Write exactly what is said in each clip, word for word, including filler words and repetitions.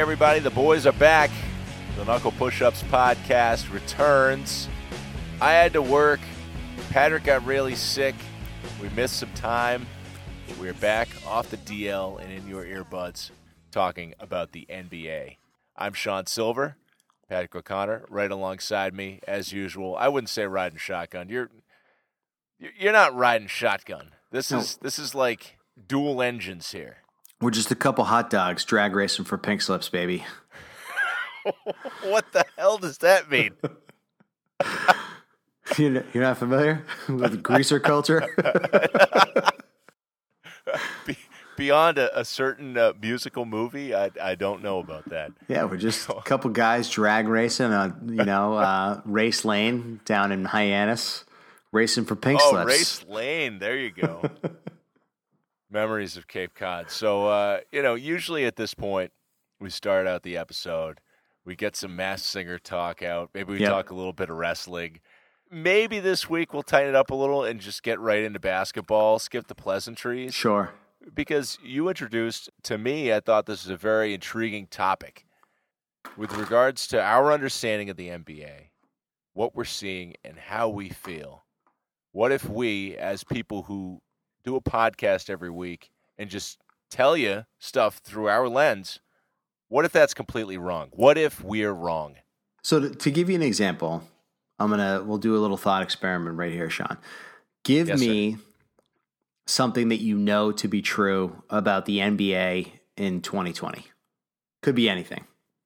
everybody, the boys are back. The Knuckle Push-Ups podcast returns. I had to work. Patrick got really sick. We missed some time. We're back off the D L and in your earbuds talking about the N B A. I'm Sean Silver, Patrick O'Connor, right alongside me as usual. I wouldn't say riding shotgun. You're you're not riding shotgun. This is no. This is like dual engines here. We're just a couple hot dogs drag racing for pink slips, baby. What the hell does that mean? You're not familiar with greaser culture? Be, beyond a, a certain uh, musical movie, I, I don't know about that. Yeah, we're just a couple guys drag racing on, you know, uh, race lane down in Hyannis, racing for pink oh, slips. Oh, race lane. There you go. Memories of Cape Cod. So, uh, you know, usually at this point, we start out the episode. We get some Masked Singer talk out. Maybe we yep. talk a little bit of wrestling. Maybe this week we'll tighten it up a little and just get right into basketball, skip the pleasantries. Sure. Because you introduced, to me, I thought this was a very intriguing topic with regards to our understanding of the N B A, what we're seeing, and how we feel. What if we, as people who do a podcast every week and just tell you stuff through our lens, what if that's completely wrong? What if we're wrong? So to, to give you an example, I'm gonna we'll do a little thought experiment right here, Sean. Give yes, me sir. something that you know to be true about the N B A in twenty twenty. Could be anything.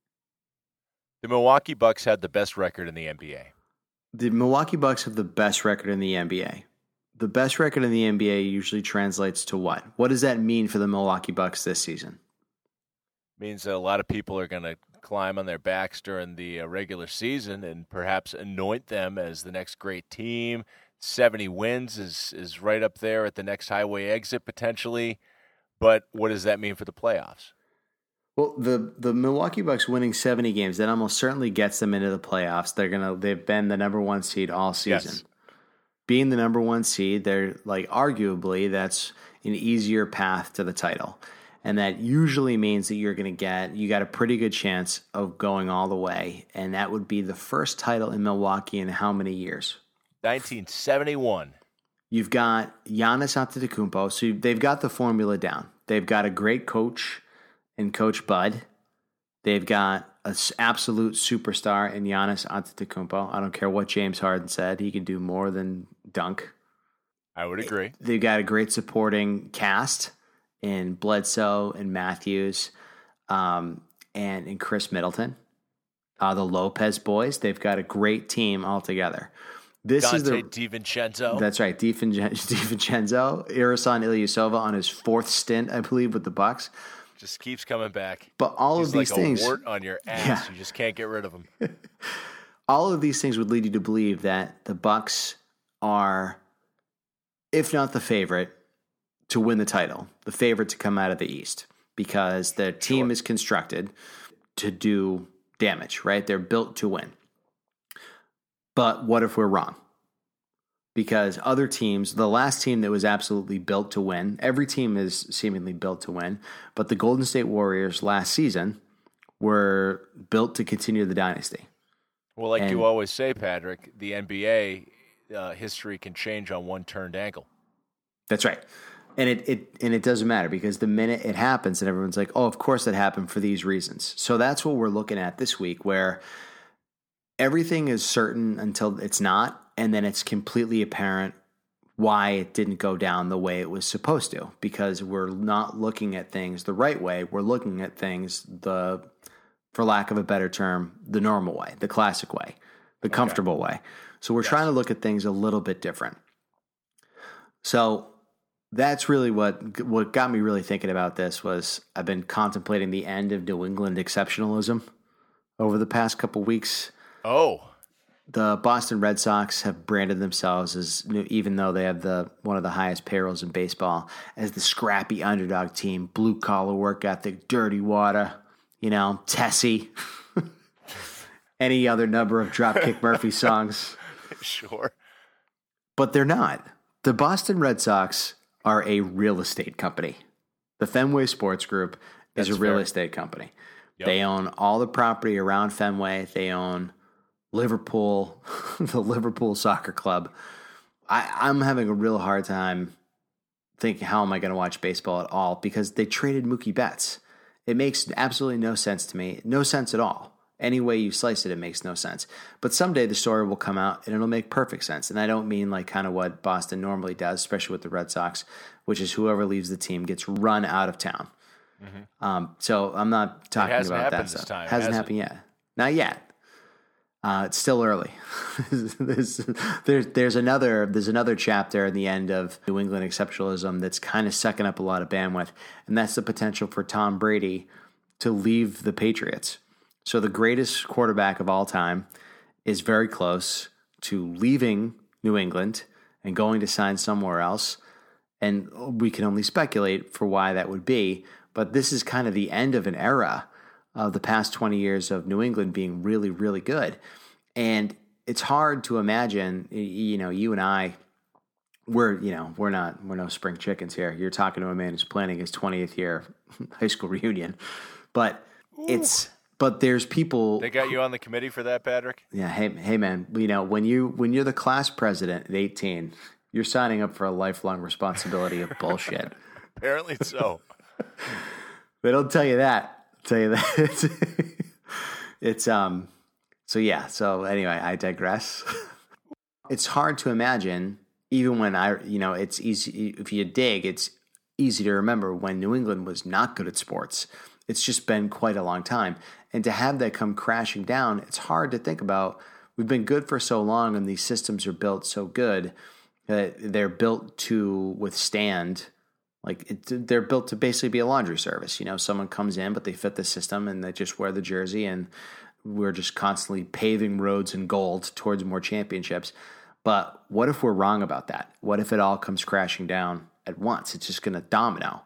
The Milwaukee Bucks had the best record in the N B A. The Milwaukee Bucks have the best record in the N B A. The best record in the N B A usually translates to what? What does that mean for the Milwaukee Bucks this season? Means that a lot of people are going to climb on their backs during the uh, regular season and perhaps anoint them as the next great team. seventy wins is is right up there at the next highway exit potentially. But what does that mean for the playoffs? Well, the the Milwaukee Bucks winning seventy games, that almost certainly gets them into the playoffs. They're gonna they've been the number one seed all season. Yes. Being the number one seed, they're like arguably that's an easier path to the title. And that usually means that you're going to get, you got a pretty good chance of going all the way. And that would be the first title in Milwaukee in how many years? nineteen seventy-one. You've got Giannis Antetokounmpo. So they've got the formula down. They've got a great coach in Coach Bud. They've got an absolute superstar in Giannis Antetokounmpo. I don't care what James Harden said. He can do more than dunk. I would agree. They've got a great supporting cast in Bledsoe and Matthews um, and in Chris Middleton. Uh, the Lopez boys, they've got a great team altogether. This Dante is the DiVincenzo. That's right, DiVincenzo. Ersan Ilyasova on his fourth stint, I believe, with the Bucks. Just keeps coming back. But all He's of these like things, a wart on your ass. Yeah. You just can't get rid of him. All of these things would lead you to believe that the Bucks are, if not the favorite, to win the title, the favorite to come out of the East, because the team sure. is constructed to do damage, right? They're built to win. But what if we're wrong? Because other teams, the last team that was absolutely built to win, every team is seemingly built to win, but the Golden State Warriors last season were built to continue the dynasty. Well, like and, you always say, Patrick, the N B A uh, history can change on one turned ankle. That's right. And it, it and it doesn't matter, because the minute it happens and everyone's like, oh, of course it happened for these reasons. So that's what we're looking at this week, where everything is certain until it's not, and then it's completely apparent why it didn't go down the way it was supposed to, because we're not looking at things the right way. We're looking at things the, for lack of a better term, the normal way, the classic way, the comfortable okay. way. So we're yes. trying to look at things a little bit different. So that's really what what got me really thinking about this. Was I've been contemplating the end of New England exceptionalism over the past couple weeks. Oh, the Boston Red Sox have branded themselves as, even though they have the one of the highest payrolls in baseball, as the scrappy underdog team, blue collar work ethic, dirty water, you know, Tessie, any other number of Dropkick Murphy songs. Sure. But they're not. The Boston Red Sox are a real estate company. The Fenway Sports Group is That's a real fair. estate company. Yep. They own all the property around Fenway. They own Liverpool, the Liverpool Soccer Club. I, I'm having a real hard time thinking, how am I going to watch baseball at all? Because they traded Mookie Betts. It makes absolutely no sense to me. No sense at all. Any way you slice it, it makes no sense. But someday the story will come out and it'll make perfect sense. And I don't mean like kind of what Boston normally does, especially with the Red Sox, which is whoever leaves the team gets run out of town. Mm-hmm. Um, so I'm not talking about that stuff. Time, hasn't has happened it? yet. Not yet. Uh, it's still early. there's, there's, there's another there's another chapter in the end of New England exceptionalism that's kind of sucking up a lot of bandwidth, and that's the potential for Tom Brady to leave the Patriots. So the greatest quarterback of all time is very close to leaving New England and going to sign somewhere else, and we can only speculate for why that would be. But this is kind of the end of an era of the past twenty years of New England being really, really good. And it's hard to imagine, you know, you and I, we're, you know, we're not, we're no spring chickens here. You're talking to a man who's planning his twentieth year high school reunion. But Ooh. it's, but there's people. They got you on the committee for that, Patrick? Yeah. Hey, hey man, you know, when you, when you're the class president at eighteen, you're signing up for a lifelong responsibility of bullshit. Apparently so. They don't tell you that. Tell you that it's, it's um so yeah so anyway I digress. It's hard to imagine, even when I you know it's easy if you dig, it's easy to remember when New England was not good at sports. It's just been quite a long time, and to have that come crashing down, it's hard to think about. We've been good for so long, and these systems are built so good that they're built to withstand. Like it, they're built to basically be a laundry service. You know, someone comes in, but they fit the system and they just wear the jersey, and we're just constantly paving roads in gold towards more championships. But what if we're wrong about that? What if it all comes crashing down at once? It's just going to domino.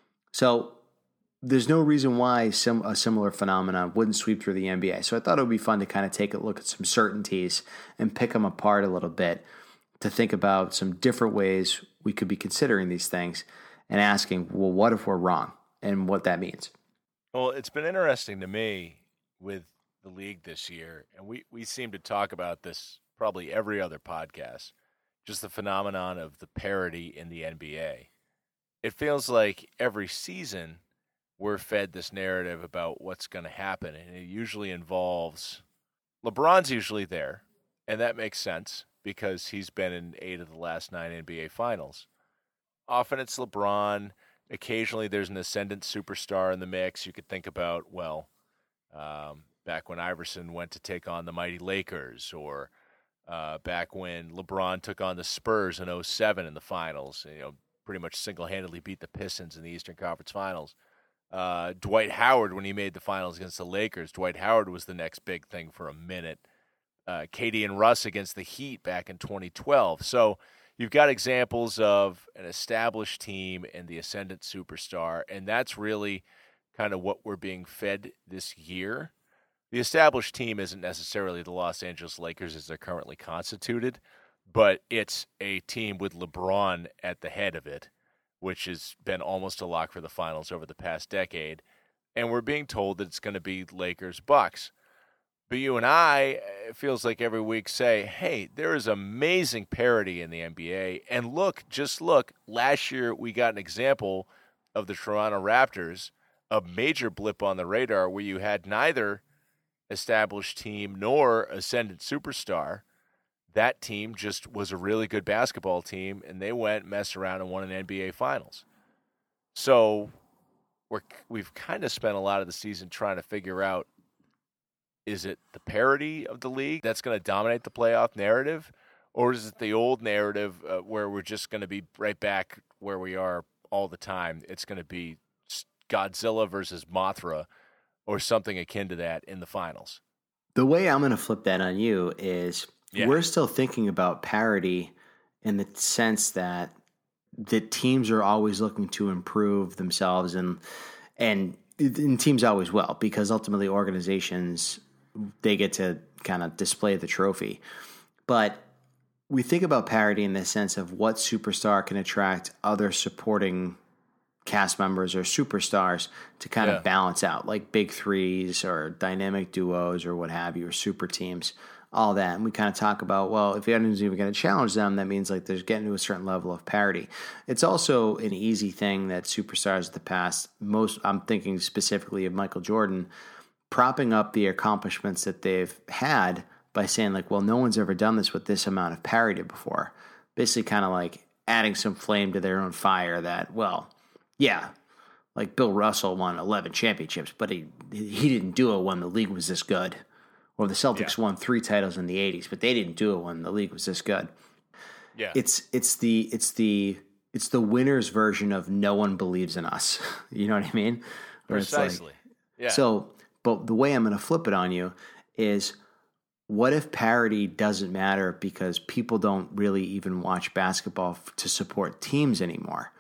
So there's no reason why sim- a similar phenomenon wouldn't sweep through the N B A. So I thought it would be fun to kind of take a look at some certainties and pick them apart a little bit to think about some different ways we could be considering these things. And asking, well, what if we're wrong, and what that means? Well, it's been interesting to me with the league this year, and we, we seem to talk about this probably every other podcast, just the phenomenon of the parity in the N B A. It feels like every season we're fed this narrative about what's going to happen, and it usually involves LeBron's usually there, and that makes sense because he's been in eight of the last nine N B A finals. Often it's LeBron. Occasionally there's an ascendant superstar in the mix. You could think about, well, um, back when Iverson went to take on the mighty Lakers, or uh, back when LeBron took on the Spurs in oh seven in the finals, you know, pretty much single-handedly beat the Pistons in the Eastern Conference Finals. Uh, Dwight Howard, when he made the finals against the Lakers, Dwight Howard was the next big thing for a minute. Uh, K D and Russ against the Heat back in twenty twelve. So you've got examples of an established team and the ascendant superstar, and that's really kind of what we're being fed this year. The established team isn't necessarily the Los Angeles Lakers as they're currently constituted, but it's a team with LeBron at the head of it, which has been almost a lock for the finals over the past decade. And we're being told that it's going to be Lakers-Bucks. But you and I, it feels like every week, say, hey, there is amazing parity in the N B A. And look, just look, last year we got an example of the Toronto Raptors, a major blip on the radar where you had neither established team nor ascendant superstar. That team just was a really good basketball team, and they went, messed around, and won an N B A Finals. So we're, we've kind of spent a lot of the season trying to figure out, is it the parity of the league that's going to dominate the playoff narrative, or is it the old narrative uh, where we're just going to be right back where we are all the time? It's going to be Godzilla versus Mothra or something akin to that in the finals. The way I'm going to flip that on you is yeah. we're still thinking about parity in the sense that the teams are always looking to improve themselves, and and, and teams always will, because ultimately organizations, they get to kind of display the trophy. But we think about parity in the sense of what superstar can attract other supporting cast members or superstars to kind Yeah. of balance out, like big threes or dynamic duos or what have you, or super teams, all that. And we kind of talk about, well, if anyone's even going to challenge them, that means like there's getting to a certain level of parity. It's also an easy thing that superstars of the past, most, I'm thinking specifically of Michael Jordan, propping up the accomplishments that they've had by saying like, well, no one's ever done this with this amount of parity before. Basically kind of like adding some flame to their own fire that, well, yeah, like Bill Russell won eleven championships, but he he didn't do it when the league was this good. Or the Celtics Yeah. won three titles in the eighties, but they didn't do it when the league was this good. Yeah. It's it's the it's the it's the winner's version of no one believes in us. You know what I mean? Where it's like- Precisely. Yeah. So, but the way I'm going to flip it on you is, what if parity doesn't matter because people don't really even watch basketball f- to support teams anymore?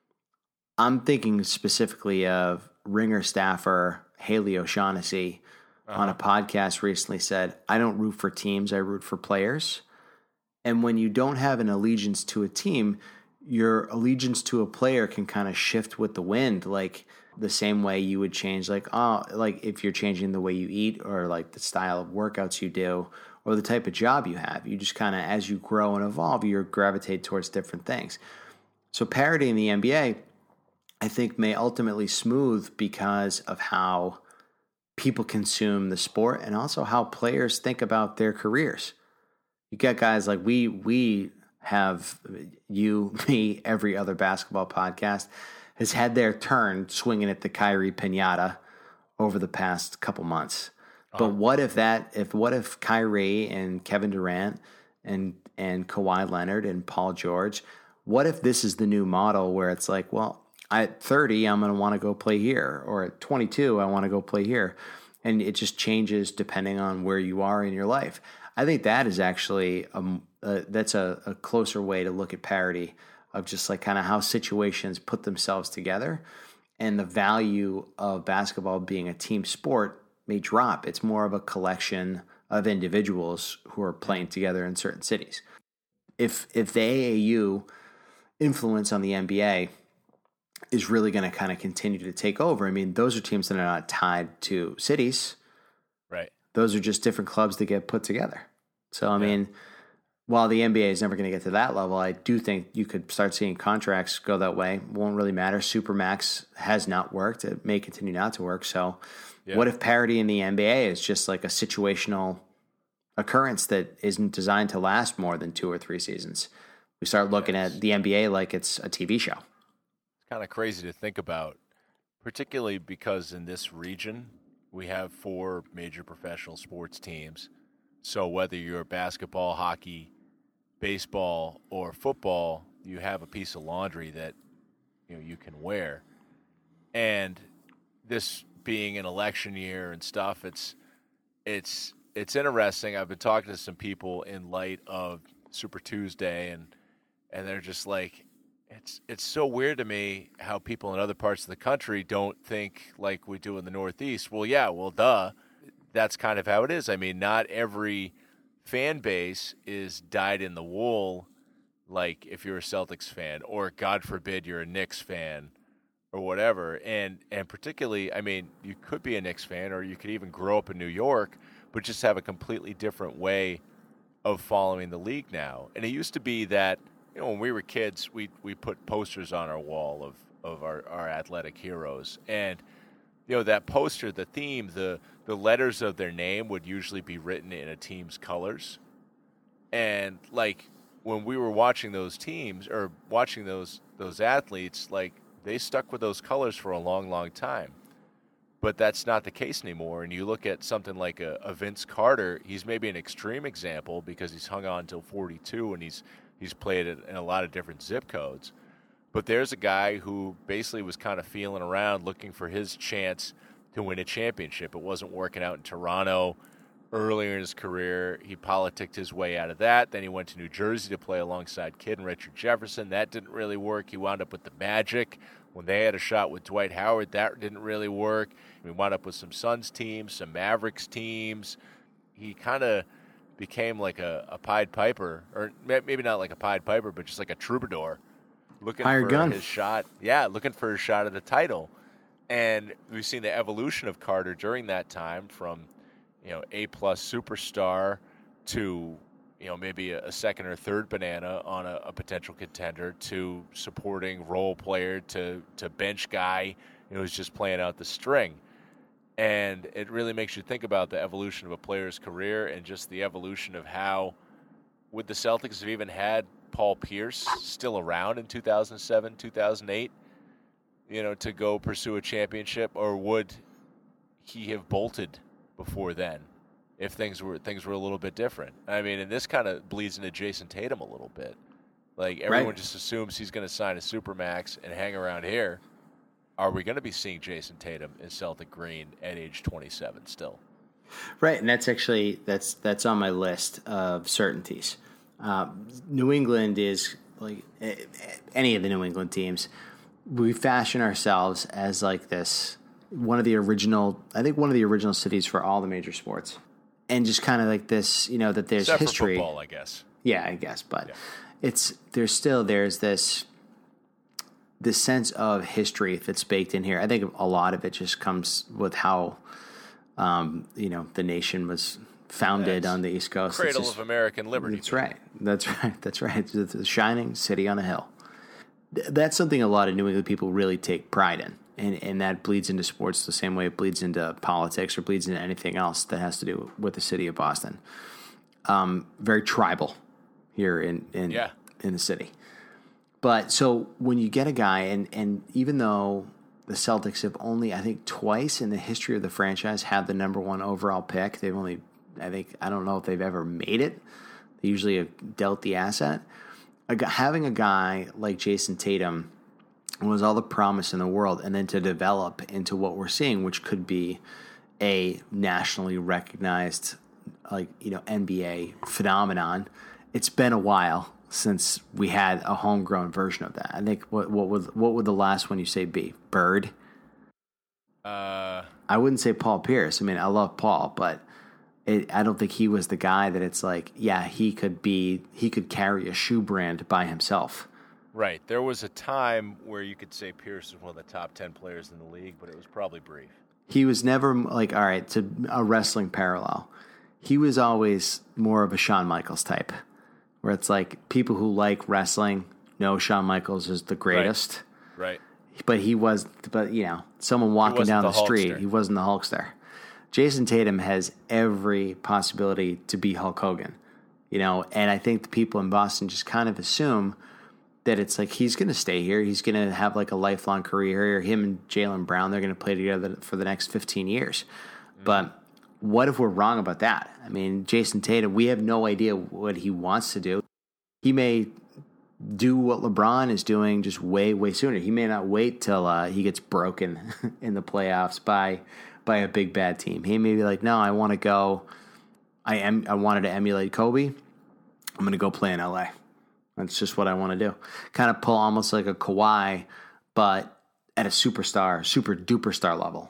I'm thinking specifically of Ringer staffer Haley O'Shaughnessy Uh-huh. on a podcast recently said, I don't root for teams, I root for players. And when you don't have an allegiance to a team, your allegiance to a player can kind of shift with the wind, like the same way you would change, like, oh, like if you're changing the way you eat or like the style of workouts you do or the type of job you have. You just kind of, as you grow and evolve, you gravitate towards different things. So parity in the N B A, I think, may ultimately smooth because of how people consume the sport and also how players think about their careers. You got guys like we we have, you, me, every other basketball podcast has had their turn swinging at the Kyrie Pinata over the past couple months. Uh-huh. But what if that if what if Kyrie and Kevin Durant and and Kawhi Leonard and Paul George, what if this is the new model where it's like, well, at thirty, I'm going to want to go play here, or at twenty-two, I want to go play here. And it just changes depending on where you are in your life. I think that is actually, a, a, that's a, a closer way to look at parity of just like kind of how situations put themselves together, and the value of basketball being a team sport may drop. It's more of a collection of individuals who are playing together in certain cities. If, if the A A U influence on the N B A is really going to kind of continue to take over. I mean, those are teams that are not tied to cities. Right. Those are just different clubs that get put together. So, I Yeah. mean, while the N B A is never going to get to that level, I do think you could start seeing contracts go that way. It won't really matter. Supermax has not worked. It may continue not to work. So Yeah. what if parity in the N B A is just like a situational occurrence that isn't designed to last more than two or three seasons? We start looking Yes. at the N B A like it's a T V show. Kind of crazy to think about, particularly because in this region we have four major professional sports teams. So whether you're basketball, hockey, baseball, or football, you have a piece of laundry that you know you can wear. And this being an election year and stuff, it's it's it's interesting. I've been talking to some people in light of Super Tuesday, and and they're just like, It's it's so weird to me how people in other parts of the country don't think like we do in the Northeast. Well, yeah, well, duh. That's kind of how it is. I mean, not every fan base is dyed in the wool, like if you're a Celtics fan, or God forbid you're a Knicks fan or whatever. And and particularly, I mean, you could be a Knicks fan, or you could even grow up in New York, but just have a completely different way of following the league now. And it used to be that, you know, when we were kids, we we put posters on our wall of, of our, our athletic heroes. And, you know, that poster, the theme, the, the letters of their name would usually be written in a team's colors. And, like, when we were watching those teams or watching those those athletes, like, they stuck with those colors for a long, long time. But that's not the case anymore. And you look at something like a, a Vince Carter, he's maybe an extreme example because he's hung on until forty-two and he's He's played it in a lot of different zip codes. But there's a guy who basically was kind of feeling around looking for his chance to win a championship. It wasn't working out in Toronto earlier in his career. He politicked his way out of that. Then he went to New Jersey to play alongside Kidd and Richard Jefferson. That didn't really work. He wound up with the Magic. When they had a shot with Dwight Howard, that didn't really work. He wound up with some Suns teams, some Mavericks teams. He kind of became like a, a Pied Piper, or maybe not like a Pied Piper, but just like a troubadour. looking Higher for gun. his shot. Yeah, looking for his shot at the title. And we've seen the evolution of Carter during that time from, you know, A-plus superstar to, you know, maybe a, a second or third banana on a, a potential contender to supporting role player to, to bench guy who's just playing out the string. And it really makes you think about the evolution of a player's career and just the evolution of how would the Celtics have even had Paul Pierce still around in two thousand seven, two thousand eight, you know, to go pursue a championship, or would he have bolted before then if things were things were a little bit different? I mean, and this kind of bleeds into Jason Tatum a little bit. Like, everyone right. just assumes he's going to sign a supermax and hang around here. Are we going to be seeing Jason Tatum in Celtic green at age twenty-seven still? Right, and that's actually that's that's on my list of certainties. Uh, New England is like any of the New England teams. We fashion ourselves as like this one of the original, I think one of the original cities for all the major sports, and just kind of like this, you know, that there's Except history. For football, I guess. Yeah, I guess, but yeah. it's there's still there's this this sense of history that's baked in here. I think a lot of it just comes with how. Um, you know, the nation was founded that's on the East Coast. Cradle just, of American liberty. That's right. That's right. That's right. It's a shining city on a hill. That's something a lot of New England people really take pride in. And, and that bleeds into sports the same way it bleeds into politics or bleeds into anything else that has to do with the city of Boston. Um, very tribal here in, in, yeah. in the city. But so when you get a guy, and, and even though the Celtics have only, I think, twice in the history of the franchise had the number one overall pick. They've only, I think, I don't know if they've ever made it. They usually have dealt the asset. Having a guy like Jason Tatum was all the promise in the world, and then to develop into what we're seeing, which could be a nationally recognized, like, you know, N B A phenomenon. It's been a while since we had a homegrown version of that. I think what what would what would the last one you say be? Bird? Uh, I wouldn't say Paul Pierce. I mean, I love Paul, but it, I don't think he was the guy that it's like, yeah, he could be, he could carry a shoe brand by himself. Right. There was a time where you could say Pierce was one of the top ten players in the league, but it was probably brief. He was never like, all right, to a wrestling parallel. He was always more of a Shawn Michaels type. Where it's like people who like wrestling know Shawn Michaels is the greatest. Right. right. But he was, but you know, someone walking down the, the street, Hulkster. He wasn't the Hulkster. Jason Tatum has every possibility to be Hulk Hogan, you know, and I think the people in Boston just kind of assume that it's like he's going to stay here. He's going to have like a lifelong career here. Him and Jaylen Brown, they're going to play together for the next fifteen years. Mm-hmm. But what if we're wrong about that? I mean, Jason Tatum, we have no idea what he wants to do. He may do what LeBron is doing just way, way sooner. He may not wait till uh, he gets broken in the playoffs by by a big bad team. He may be like, no, I want to go. I am. I wanted to emulate Kobe. I'm going to go play in L A. That's just what I want to do. Kind of pull almost like a Kawhi, but at a superstar, super duper star level.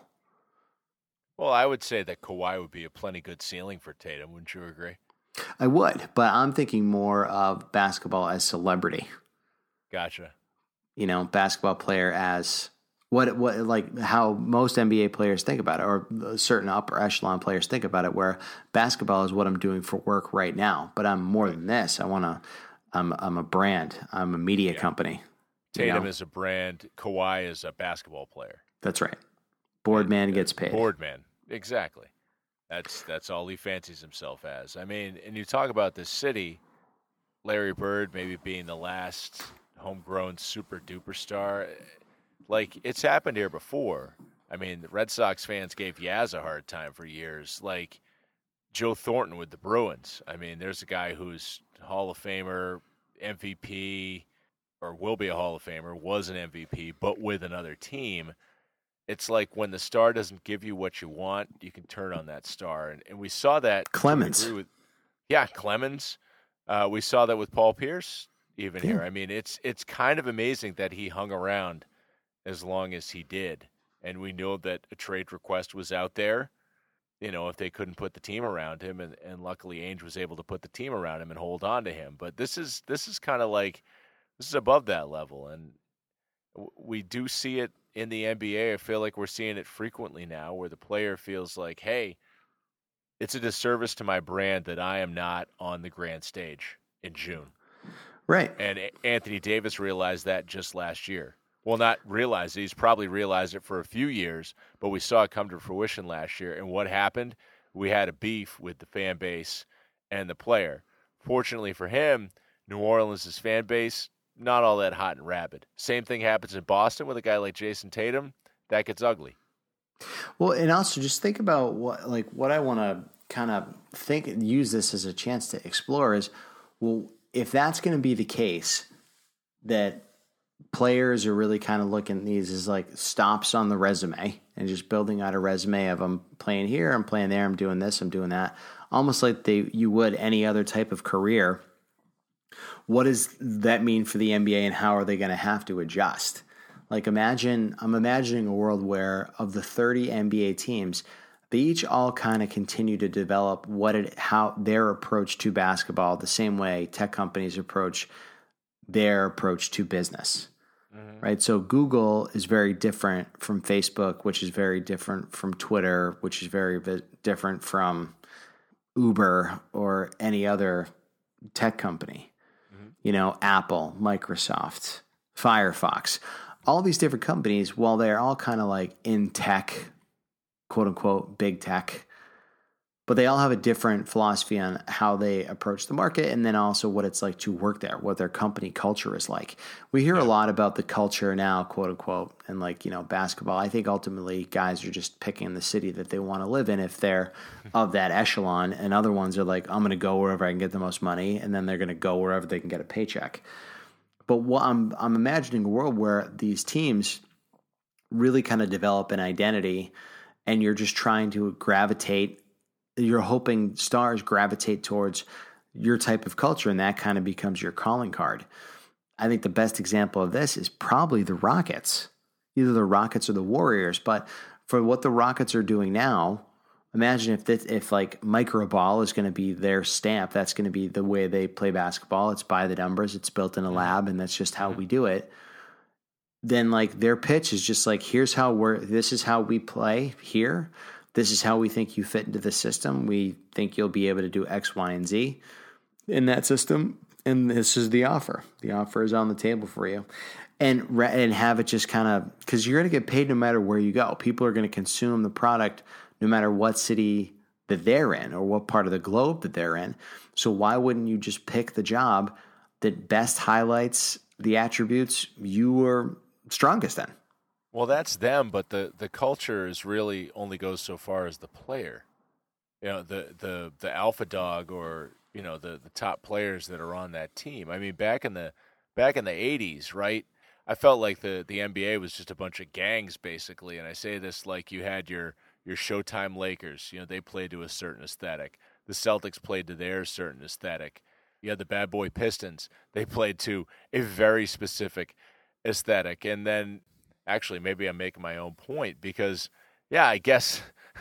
Well, I would say that Kawhi would be a plenty good ceiling for Tatum. Wouldn't you agree? I would, but I'm thinking more of basketball as celebrity. Gotcha. You know, basketball player as what, what, like how most N B A players think about it, or certain upper echelon players think about it, where basketball is what I'm doing for work right now, but I'm more than this. I want to, I'm, I'm a brand. I'm a media yeah. company. Tatum you know? is a brand. Kawhi is a basketball player. That's right. Boardman and, gets paid. Boardman. Exactly. That's that's all he fancies himself as. I mean, and you talk about this city, Larry Bird maybe being the last homegrown super duper star. Like, it's happened here before. I mean, the Red Sox fans gave Yaz a hard time for years. Like Joe Thornton with the Bruins. I mean, there's a guy who's Hall of Famer, M V P, or will be a Hall of Famer, was an M V P, but with another team. It's like when the star doesn't give you what you want, you can turn on that star. And, and we saw that. Clemens. With, yeah, Clemens. Uh, we saw that with Paul Pierce even yeah. here. I mean, it's it's kind of amazing that he hung around as long as he did. And we know that a trade request was out there, you know, if they couldn't put the team around him. And, and luckily Ainge was able to put the team around him and hold on to him. But this is this is kind of like This is above that level, and we do see it in the N B A. I feel like we're seeing it frequently now, where the player feels like, hey, it's a disservice to my brand that I am not on the grand stage in June. Right. And Anthony Davis realized that just last year. Well, not realized it. He's probably realized it for a few years, but we saw it come to fruition last year. And what happened? We had a beef with the fan base and the player. Fortunately for him, New Orleans' fan base, not all that hot and rabid. Same thing happens in Boston with a guy like Jason Tatum. That gets ugly. Well, and also just think about what, like, what I want to kind of think, use this as a chance to explore is, well, if that's going to be the case, that players are really kind of looking at these as like stops on the resume and just building out a resume of I'm playing here, I'm playing there, I'm doing this, I'm doing that, almost like they you would any other type of career. What does that mean for the N B A, and how are they going to have to adjust? Like, imagine, I'm imagining a world where of the thirty N B A teams, they each all kind of continue to develop what it, how their approach to basketball, the same way tech companies approach their approach to business, mm-hmm. right? So Google is very different from Facebook, which is very different from Twitter, which is very vi- different from Uber or any other tech company. Mm-hmm. You know, Apple, Microsoft, Firefox, all these different companies, while they're all kind of like in tech, quote unquote, big tech, but they all have a different philosophy on how they approach the market, and then also what it's like to work there, what their company culture is like. We hear yeah. a lot about the culture now, quote unquote, and like, you know, basketball. I think ultimately guys are just picking the city that they want to live in if they're of that echelon, and other ones are like, I'm going to go wherever I can get the most money, and then they're going to go wherever they can get a paycheck. But what I'm I'm imagining a world where these teams really kind of develop an identity, and you're just trying to gravitate. You're hoping stars gravitate towards your type of culture, and that kind of becomes your calling card. I think the best example of this is probably the Rockets, either the Rockets or the Warriors. But for what the Rockets are doing now, imagine if this, if like microball is going to be their stamp, that's going to be the way they play basketball. It's by the numbers, it's built in a lab, and that's just how we do it. Then like their pitch is just like, here's how we're, this is how we play here. This is how we think you fit into the system. We think you'll be able to do X, Y, and Z in that system. And this is the offer. The offer is on the table for you. And and have it just kind of, because you're going to get paid no matter where you go. People are going to consume the product no matter what city that they're in or what part of the globe that they're in. So why wouldn't you just pick the job that best highlights the attributes you were strongest in? Well, that's them, but the, the culture is really only goes so far as the player. You know, the, the, the alpha dog or, you know, the, the top players that are on that team. I mean, back in the back in the eighties, right, I felt like the, the N B A was just a bunch of gangs, basically. And I say this like you had your, your Showtime Lakers. You know, they played to a certain aesthetic. The Celtics played to their certain aesthetic. You had the Bad Boy Pistons. They played to a very specific aesthetic. And then actually, maybe I'm making my own point because, yeah, I guess,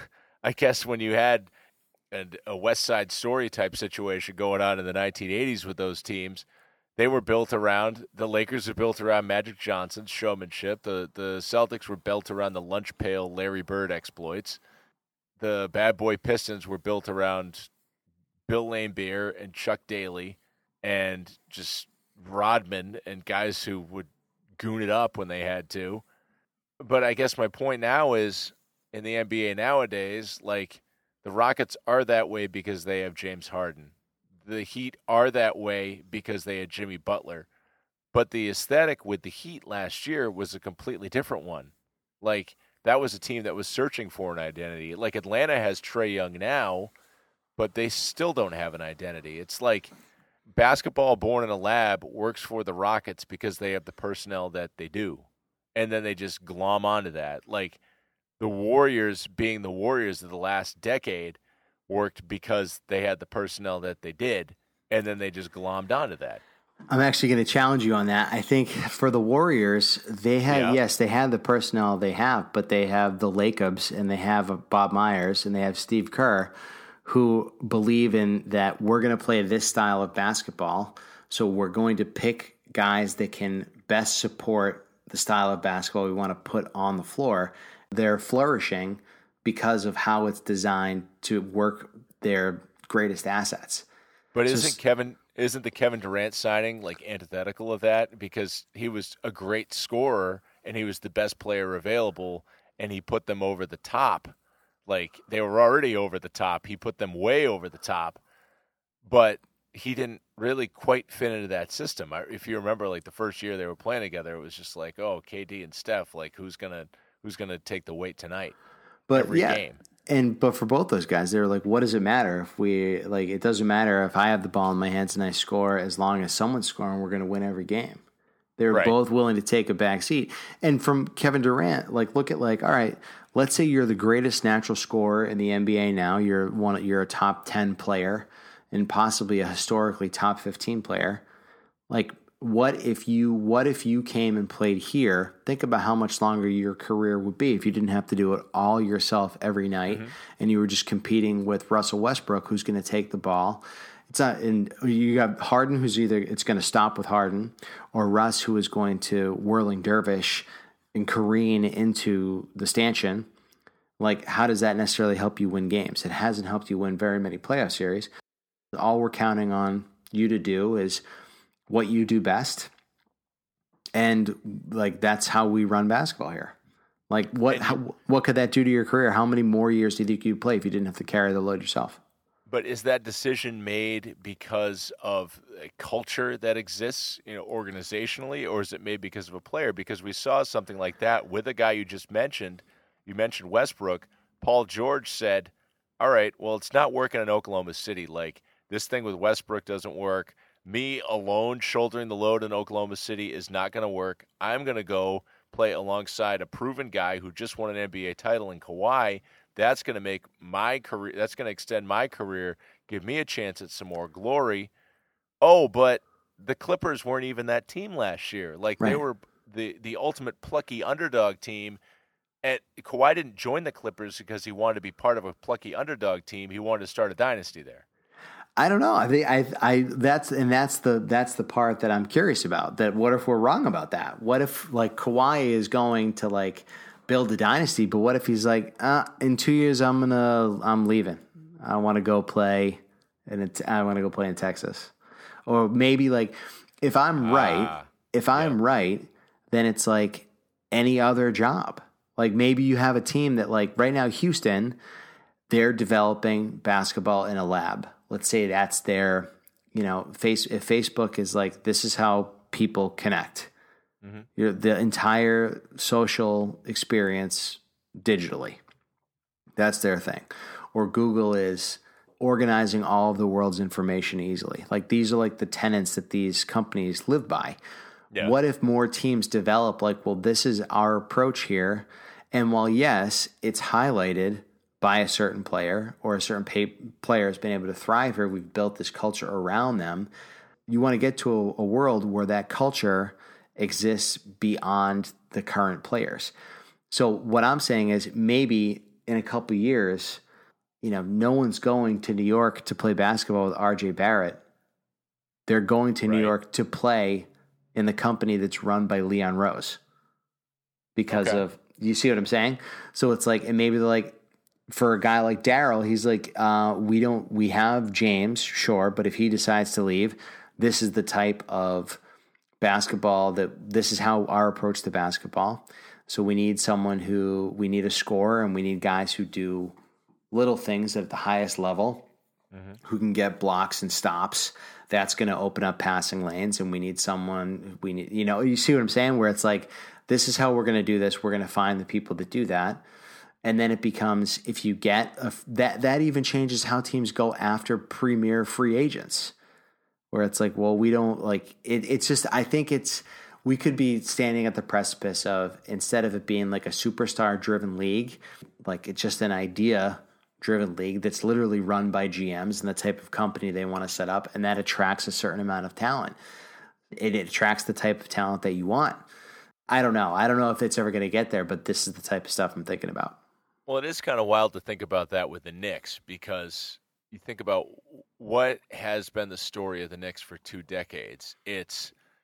I guess when you had a, a West Side Story type situation going on in the nineteen eighties with those teams, they were built around the Lakers were built around Magic Johnson's showmanship. The the Celtics were built around the lunch pail Larry Bird exploits. The Bad Boy Pistons were built around Bill Laimbeer and Chuck Daly and just Rodman and guys who would goon it up when they had to. But I guess my point now is in the N B A nowadays, like the Rockets are that way because they have James Harden. The Heat are that way because they had Jimmy Butler. But the aesthetic with the Heat last year was a completely different one. Like that was a team that was searching for an identity. Like Atlanta has Trae Young now, but they still don't have an identity. It's like basketball born in a lab works for the Rockets because they have the personnel that they do. And then they just glom onto that. Like the Warriors being the Warriors of the last decade worked because they had the personnel that they did, and then they just glommed onto that. I'm actually going to challenge you on that. I think for the Warriors, they had, yeah. yes, they had the personnel they have, but they have the Lakers and they have Bob Myers and they have Steve Kerr who believe in that we're going to play this style of basketball. So we're going to pick guys that can best support the style of basketball we want to put on the floor, they're flourishing because of how it's designed to work their greatest assets. But So isn't s- Kevin isn't the Kevin Durant signing like antithetical of that, because he was a great scorer and he was the best player available and he put them over the top. Like they were already over the top. He put them way over the top, but he didn't really quite fit into that system. I- If you remember, like the first year they were playing together, it was just like, oh, K D and Steph, like who's gonna who's gonna take the weight tonight But every yeah, game. and but for both those guys, they were like, "What does it matter if we like? It doesn't matter if I have the ball in my hands and I score. As long as someone's scoring, we're going to win every game." They were Right. both willing to take a back seat. And from Kevin Durant, like, look at like, all right, let's say you're the greatest natural scorer in the N B A now. You're one. You're a top ten player and possibly a historically top fifteen player. Like, what if you what if you came and played here? Think about how much longer your career would be if you didn't have to do it all yourself every night, and you were just competing with Russell Westbrook, who's going to take the ball. It's not, and you got Harden, who's either it's going to stop with Harden, or Russ, who is going to whirling dervish and careen into the stanchion. Like, how does that necessarily help you win games? It hasn't helped you win very many playoff series. All we're counting on you to do is what you do best, and like that's how we run basketball here. Like, what how, what could that do to your career? How many more years do you think you'd play if you didn't have to carry the load yourself? But is that decision made because of a culture that exists, you know, organizationally, or is it made because of a player? Because we saw something like that with a guy you just mentioned. You mentioned Westbrook. Paul George said, all right, well, it's not working in Oklahoma City. Like, this thing with Westbrook doesn't work. Me alone shouldering the load in Oklahoma City is not going to work. I'm going to go play alongside a proven guy who just won an N B A title in Kawhi. That's going to make my career, that's going to extend my career, give me a chance at some more glory. Oh, but the Clippers weren't even that team last year. Like, they Right. were the, the ultimate plucky underdog team. And Kawhi didn't join the Clippers because he wanted to be part of a plucky underdog team. He wanted to start a dynasty there. I don't know. I think I, I that's and that's the that's the part that I'm curious about. That what if we're wrong about that? What if like Kawhi is going to like build a dynasty, but what if he's like, uh, in two years I'm gonna I'm leaving. I want to go play, and I want to go play in Texas, or maybe like if I'm right, Ah, if I'm right, then it's like any other job. Like maybe you have a team that like right now Houston, they're developing basketball in a lab. Let's say that's their, you know, face. If Facebook is like, this is how people connect. Mm-hmm. Your the entire social experience digitally. That's their thing. Or Google is organizing all of the world's information easily. Like these are like the tenets that these companies live by. Yeah. What if more teams develop like, well, this is our approach here. And while, yes, it's highlighted by a certain player or a certain pay- player has been able to thrive here, we've built this culture around them. You want to get to a, a world where that culture exists beyond the current players. So what I'm saying is maybe in a couple of years, you know, no one's going to New York to play basketball with R J Barrett. They're going to New Right. York to play in the company that's run by Leon Rose because Okay. of, you see what I'm saying? So it's like, and maybe they're like, for a guy like Daryl, he's like, uh, we don't, we have James, sure, but if he decides to leave, this is the type of basketball that this is how our approach to basketball. So we need someone who, we need a scorer, and we need guys who do little things at the highest level, Mm-hmm. who can get blocks and stops. That's going to open up passing lanes, and we need someone, we need, you know, you see what I'm saying? Where it's like, this is how we're going to do this. We're going to find the people that do that. And then it becomes, if you get a, that, that even changes how teams go after premier free agents, where it's like, well, we don't like it. It's just, I think it's, we could be standing at the precipice of, instead of it being like a superstar driven league, like it's just an idea driven league that's literally run by G Ms and the type of company they want to set up. And that attracts a certain amount of talent. It, it attracts the type of talent that you want. I don't know. I don't know if it's ever going to get there, but this is the type of stuff I'm thinking about. Well, it is kind of wild to think about that with the Knicks, because you think about what has been the story of the Knicks for two decades. It's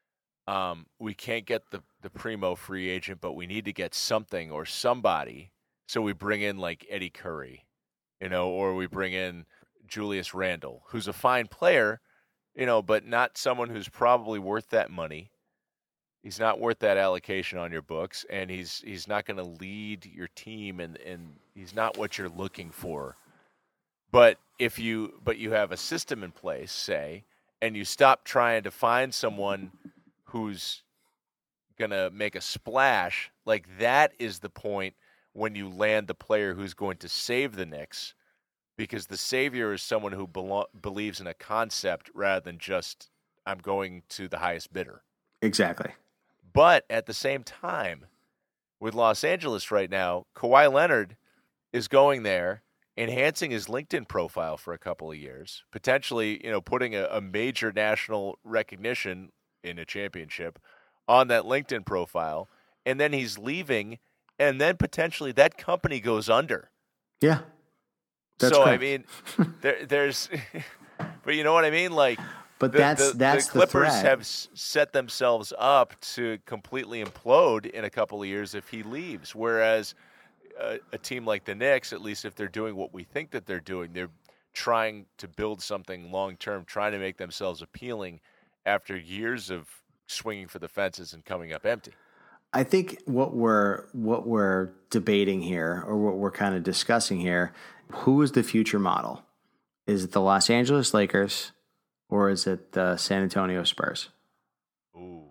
um, we can't get the, the primo free agent, but we need to get something or somebody. So we bring in like Eddie Curry, you know, or we bring in Julius Randle, who's a fine player, you know, but not someone who's probably worth that money. He's not worth that allocation on your books, and he's he's not going to lead your team, and, and he's not what you're looking for. But if you but you have a system in place, say, and you stop trying to find someone who's going to make a splash, like that is the point when you land the player who's going to save the Knicks, because the savior is someone who belo- believes in a concept rather than just, I'm going to the highest bidder. Exactly. But at the same time, with Los Angeles right now, Kawhi Leonard is going there, enhancing his LinkedIn profile for a couple of years, potentially, you know, putting a, a major national recognition in a championship on that LinkedIn profile, and then he's leaving, and then potentially that company goes under. Yeah. That's so, correct. I mean, there, there's – but you know what I mean? Like – But the, that's the, that's the Clippers the have s- set themselves up to completely implode in a couple of years if he leaves. Whereas a, a team like the Knicks, at least if they're doing what we think that they're doing, they're trying to build something long term, trying to make themselves appealing after years of swinging for the fences and coming up empty. I think what we're what we're debating here, or what we're kind of discussing here, who is the future model? Is it the Los Angeles Lakers? Or is it the San Antonio Spurs? Ooh.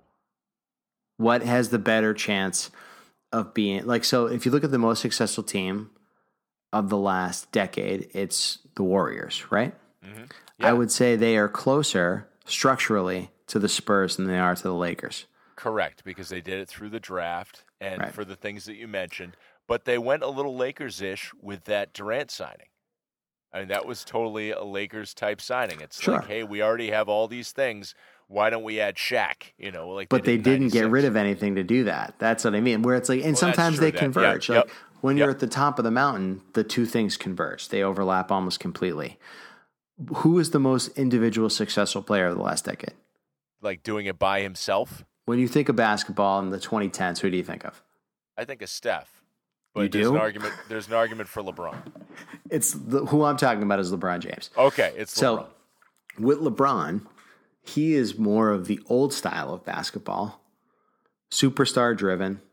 What has the better chance of being like? So, if you look at the most successful team of the last decade, it's the Warriors, right? Mm-hmm. Yeah. I would say they are closer structurally to the Spurs than they are to the Lakers. Correct, because they did it through the draft and Right. for the things that you mentioned. But they went a little Lakers-ish with that Durant signing. I mean, that was totally a Lakers-type signing. It's Sure. like, hey, we already have all these things. Why don't we add Shaq? You know, like. But they, did in didn't get ninety-six. rid of anything to do that. That's what I mean. Where it's like, and Well, that's sometimes true, they that- converge. yeah, like yep, when you're yep. at the top of the mountain, the two things converge. They overlap almost completely. Who is the most individual successful player of the last decade? Like doing it by himself? When you think of basketball in the twenty tens, who do you think of? I think of Steph. But You there's do? an argument. There's an argument for LeBron. It's the, who I'm talking about is LeBron James. Okay, it's So LeBron. with LeBron, he is more of the old style of basketball, superstar driven.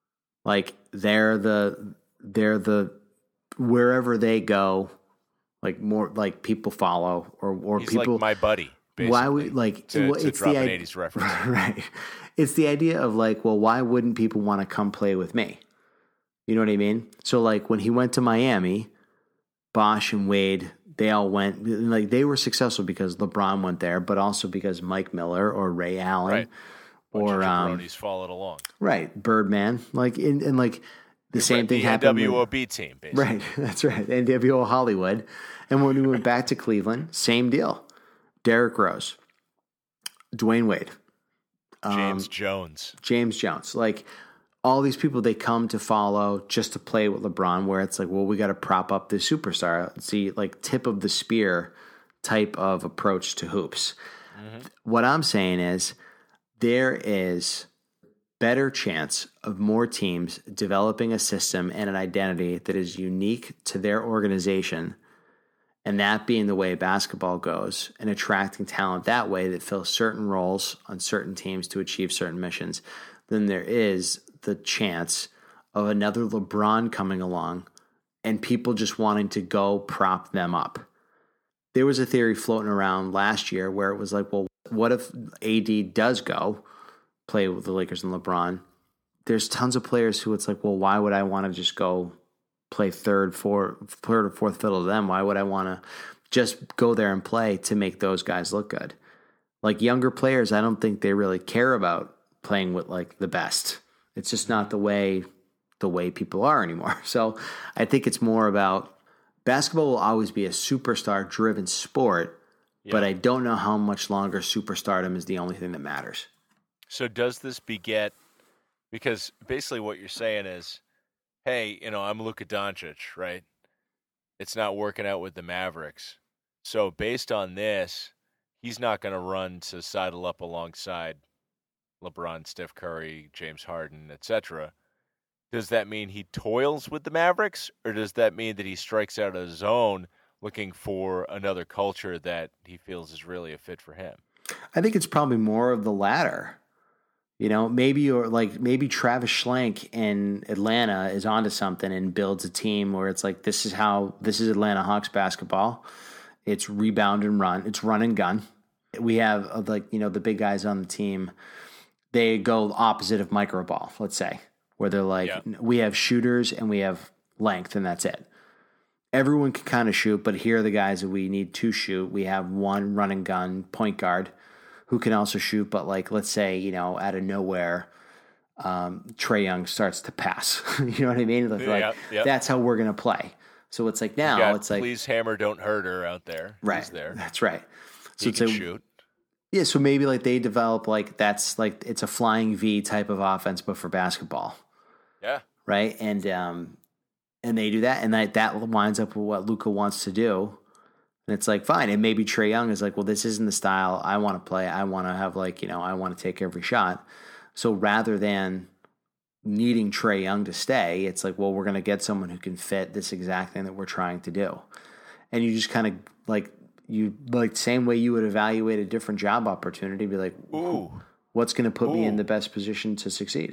Like they're the they're the wherever they go, like more like people follow or or He's people. like my buddy. Basically, why would like to, well, to it's drop the an idea, eighties reference? right? It's the idea of like, well, why wouldn't people want to come play with me? You know what I mean? So like when he went to Miami, Bosh and Wade, they all went like they were successful because LeBron went there, but also because Mike Miller or Ray Allen Right. or um, Jabronis followed along. right Birdman, like in and like the same thing the happened. when- N W O B team, basically. Right, that's right. N W O Hollywood. And when we went back to Cleveland, same deal. Derrick Rose, Dwayne Wade, James Jones. James Jones. Like all these people, they come to follow just to play with LeBron, where it's like, well, we got to prop up this superstar. It's the like tip of the spear type of approach to hoops. Mm-hmm. What I'm saying is there is better chance of more teams developing a system and an identity that is unique to their organization, and that being the way basketball goes, and attracting talent that way that fills certain roles on certain teams to achieve certain missions, than there is the chance of another LeBron coming along and people just wanting to go prop them up. There was a theory floating around last year where it was like, well, what if A D does go play with the Lakers and LeBron? There's tons of players who it's like, well, why would I want to just go play third, fourth, third or fourth fiddle to them? Why would I want to just go there and play to make those guys look good? Like younger players, I don't think they really care about playing with like the best. It's just not the way the way people are anymore. So I think it's more about basketball will always be a superstar driven sport, yeah. But I don't know how much longer superstardom is the only thing that matters. So does this beget, because basically what you're saying is, hey, you know, I'm Luka Doncic, right? It's not working out with the Mavericks. So based on this, he's not going to run to sidle up alongside LeBron, Steph Curry, James Harden, et cetera, does that mean he toils with the Mavericks, or does that mean that he strikes out of his own looking for another culture that he feels is really a fit for him? I think it's probably more of the latter. You know, maybe or like maybe Travis Schlenk in Atlanta is onto something and builds a team where it's like, this is how this is Atlanta Hawks basketball. It's rebound and run. It's run and gun. We have like, you know, the big guys on the team, they go opposite of micro ball, let's say, where they're like, yeah. we have shooters and we have length and that's it. Everyone can kind of shoot, but here are the guys that we need to shoot. We have one run and gun point guard who can also shoot, but like, let's say, you know, out of nowhere, um, Trae Young starts to pass. You know what I mean? Like, yep, yep. That's how we're going to play. So it's like now it's like, please hammer, don't hurt her out there. Right. He's there. That's right. So he it's can a, shoot. Yeah. So maybe like they develop like, that's like, it's a flying V type of offense, but for basketball. Yeah. Right. And, um, and they do that. And that, that winds up with what Luka wants to do. And it's like, fine. And maybe Trae Young is like, well, this isn't the style I want to play. I want to have like, you know, I want to take every shot. So rather than needing Trae Young to stay, it's like, well, we're going to get someone who can fit this exact thing that we're trying to do. And you just kind of like, you like same way you would evaluate a different job opportunity, be like, ooh, what's going to put ooh. me in the best position to succeed?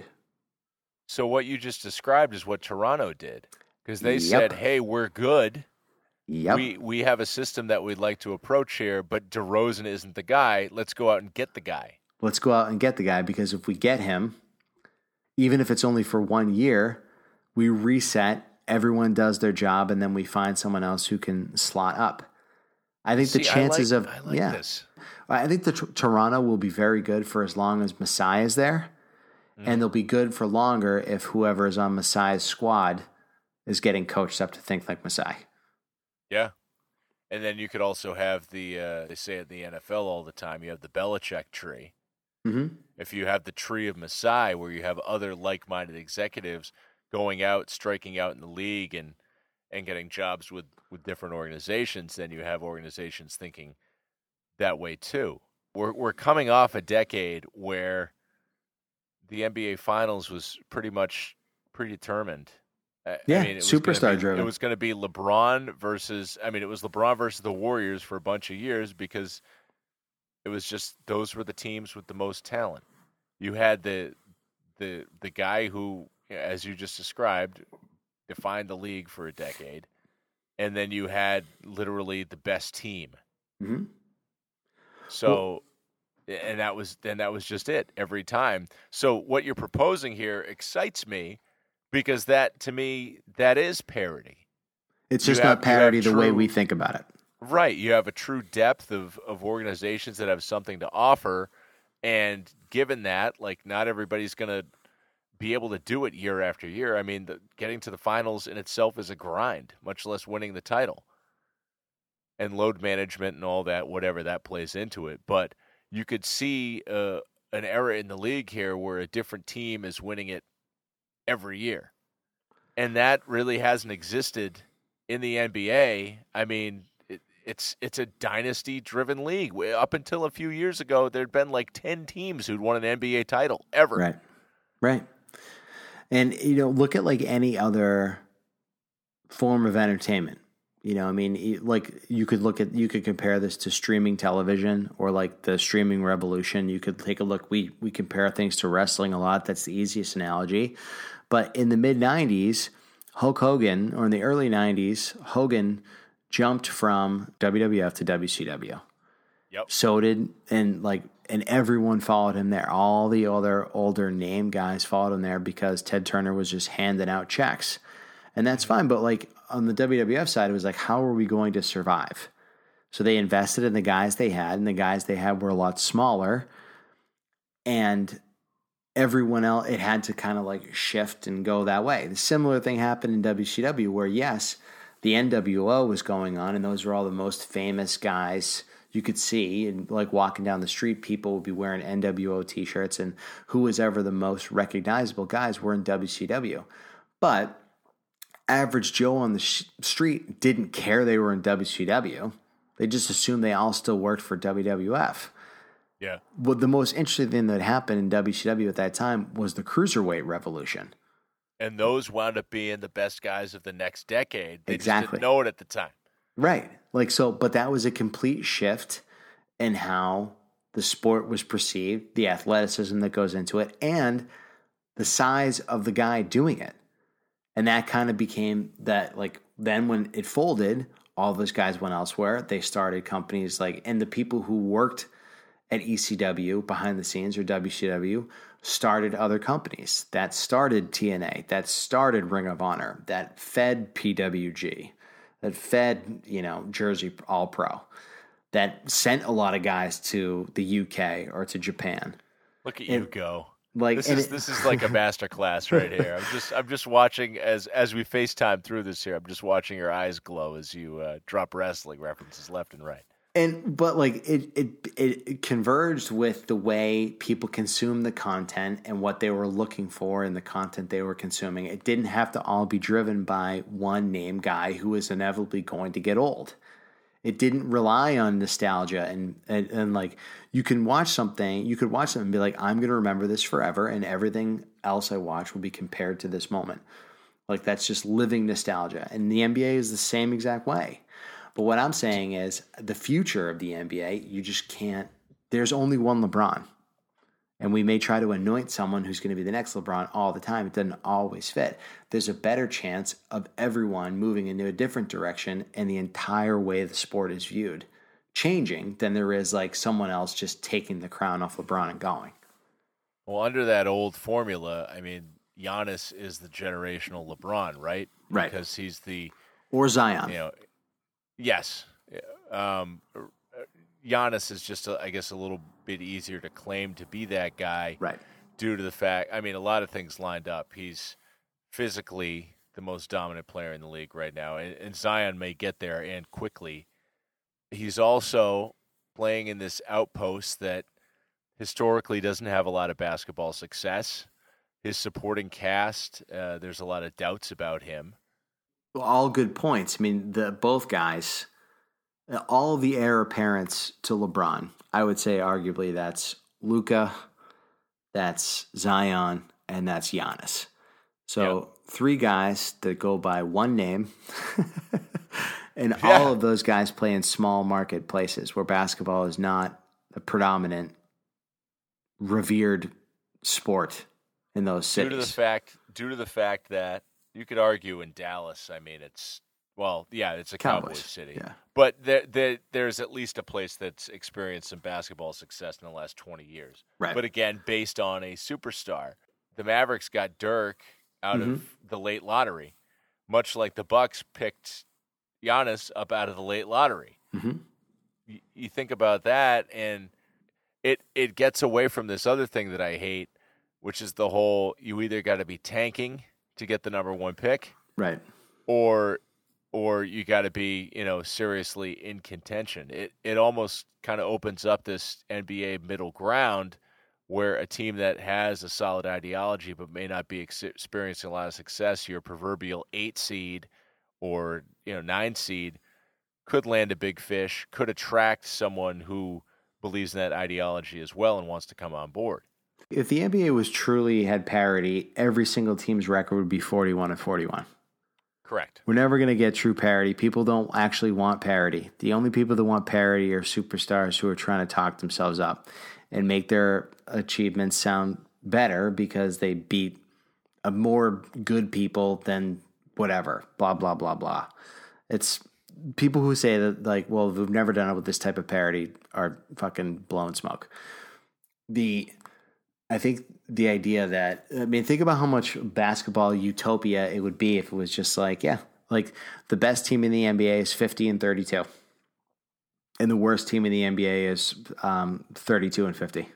So what you just described is what Toronto did. Because they Yep. said, hey, we're good. Yep. We we have a system that we'd like to approach here, but DeRozan isn't the guy. Let's go out and get the guy. Let's go out and get the guy, because if we get him, even if it's only for one year, we reset, everyone does their job, and then we find someone else who can slot up. I think See, the chances I like, of I like yeah, this. I think the t- Toronto will be very good for as long as Masai is there, mm. and they'll be good for longer if whoever is on Masai's squad is getting coached up to think like Masai. Yeah. And then you could also have the, uh, they say it in the N F L all the time, you have the Belichick tree. Mm-hmm. If you have the tree of Masai, where you have other like-minded executives going out, striking out in the league and, and getting jobs with, with different organizations, then you have organizations thinking that way too. We're, we're coming off a decade where the N B A Finals was pretty much predetermined. Yeah, I mean, it was superstar be, driven. It was going to be LeBron versus, I mean, it was LeBron versus the Warriors for a bunch of years because it was just, those were the teams with the most talent. You had the the the guy who, as you just described, defined the league for a decade, and then you had literally the best team. Mm-hmm. So, well, and that was, then that was just it every time. So what you're proposing here excites me, because that, to me, that is parity. It's just have, not parity the true, way we think about it. Right. You have a true depth of, of organizations that have something to offer. And given that, like, not everybody's going to be able to do it year after year. I mean, the, getting to the finals in itself is a grind, much less winning the title. And load management and all that, whatever that plays into it. But you could see uh, an era in the league here where a different team is winning it every year. And that really hasn't existed in the N B A. I mean, it, it's it's a dynasty-driven league. Up until a few years ago, there'd been like ten teams who'd won an N B A title ever. Right, right. And, you know, look at like any other form of entertainment. You know, I mean, like you could look at, you could compare this to streaming television or like the streaming revolution. You could take a look. We we compare things to wrestling a lot. That's the easiest analogy. But in the mid nineties, Hulk Hogan, or in the early nineties, Hogan jumped from W W F to W C W. Yep. So did, and like, and everyone followed him there. All the other older name guys followed him there because Ted Turner was just handing out checks. And that's fine. But like on the W W F side, it was like, how are we going to survive? So they invested in the guys they had, and the guys they had were a lot smaller. And everyone else, it had to kind of like shift and go that way. The similar thing happened in W C W where, yes, the N W O was going on, and those were all the most famous guys you could see. And like walking down the street, people would be wearing N W O t-shirts, and who was ever the most recognizable guys were in W C W. But average Joe on the sh- street didn't care they were in W C W. They just assumed they all still worked for W W F. Yeah. Well, the most interesting thing that happened in W C W at that time was the cruiserweight revolution. And those wound up being the best guys of the next decade. They Exactly. just didn't know it at the time. Right. Like, so, but that was a complete shift in how the sport was perceived, the athleticism that goes into it, and the size of the guy doing it. And that kind of became that, like, then when it folded, all those guys went elsewhere. They started companies like, and the people who worked at E C W behind the scenes or W C W started other companies. That started T N A, that started Ring of Honor, that fed P W G, that fed, you know, Jersey All Pro, that sent a lot of guys to the U K or to Japan. Look at you and, go. Like this is it, this is like a master class right here. I'm just I'm just watching as as we FaceTime through this here. I'm just watching your eyes glow as you uh, drop wrestling references left and right. And but like it, it it converged with the way people consume the content and what they were looking for in the content they were consuming. It didn't have to all be driven by one name guy who was inevitably going to get old. It didn't rely on nostalgia and, and and like you can watch something, you could watch something and be like, I'm going to remember this forever, and everything else I watch will be compared to this moment. Like that's just living nostalgia, and the N B A is the same exact way. But what I'm saying is the future of the N B A, you just can't, there's only one LeBron. And we may try to anoint someone who's going to be the next LeBron all the time. It doesn't always fit. There's a better chance of everyone moving into a different direction and the entire way the sport is viewed changing than there is like someone else just taking the crown off LeBron and going. Well, under that old formula, I mean, Giannis is the generational LeBron, right? Right. Because he's the... Or Zion. You know, yes. Um, Giannis is just, a, I guess, a little bit easier to claim to be that guy. Right. Due to the fact, I mean, a lot of things lined up. He's physically the most dominant player in the league right now, and, and Zion may get there and quickly. He's also playing in this outpost that historically doesn't have a lot of basketball success. His supporting cast, uh, there's a lot of doubts about him. Well, all good points. I mean, the both guys, all the heir apparents to LeBron, I would say arguably that's Luka, that's Zion, and that's Giannis. So yep. Three guys that go by one name, and yeah. all of those guys play in small market places where basketball is not a predominant, revered sport in those cities. Due to the fact, due to the fact that you could argue in Dallas, I mean, it's well, yeah, it's a Cowboys, Cowboys city, yeah. but there, there, there's at least a place that's experienced some basketball success in the last twenty years. Right. But again, based on a superstar, the Mavericks got Dirk out mm-hmm. of the late lottery, much like the Bucks picked Giannis up out of the late lottery. Mm-hmm. You, you think about that, and it it gets away from this other thing that I hate, which is the whole you either got to be tanking to get the number one pick, right, or or you got to be, you know, seriously in contention. It it almost kind of opens up this N B A middle ground where a team that has a solid ideology but may not be ex- experiencing a lot of success, your proverbial eight seed or, you know, nine seed, could land a big fish, could attract someone who believes in that ideology as well and wants to come on board. If the N B A was truly had parity, every single team's record would be forty-one and forty-one. Correct. We're never going to get true parity. People don't actually want parity. The only people that want parity are superstars who are trying to talk themselves up and make their achievements sound better because they beat a more good people than whatever, blah, blah, blah, blah. It's people who say that, like, well, we've never done it with this type of parity are fucking blowing smoke. The... I think the idea that, I mean, think about how much basketball utopia it would be if it was just like, yeah, like the best team in the N B A is fifty and thirty-two. And the worst team in the N B A is um, thirty-two and fifty.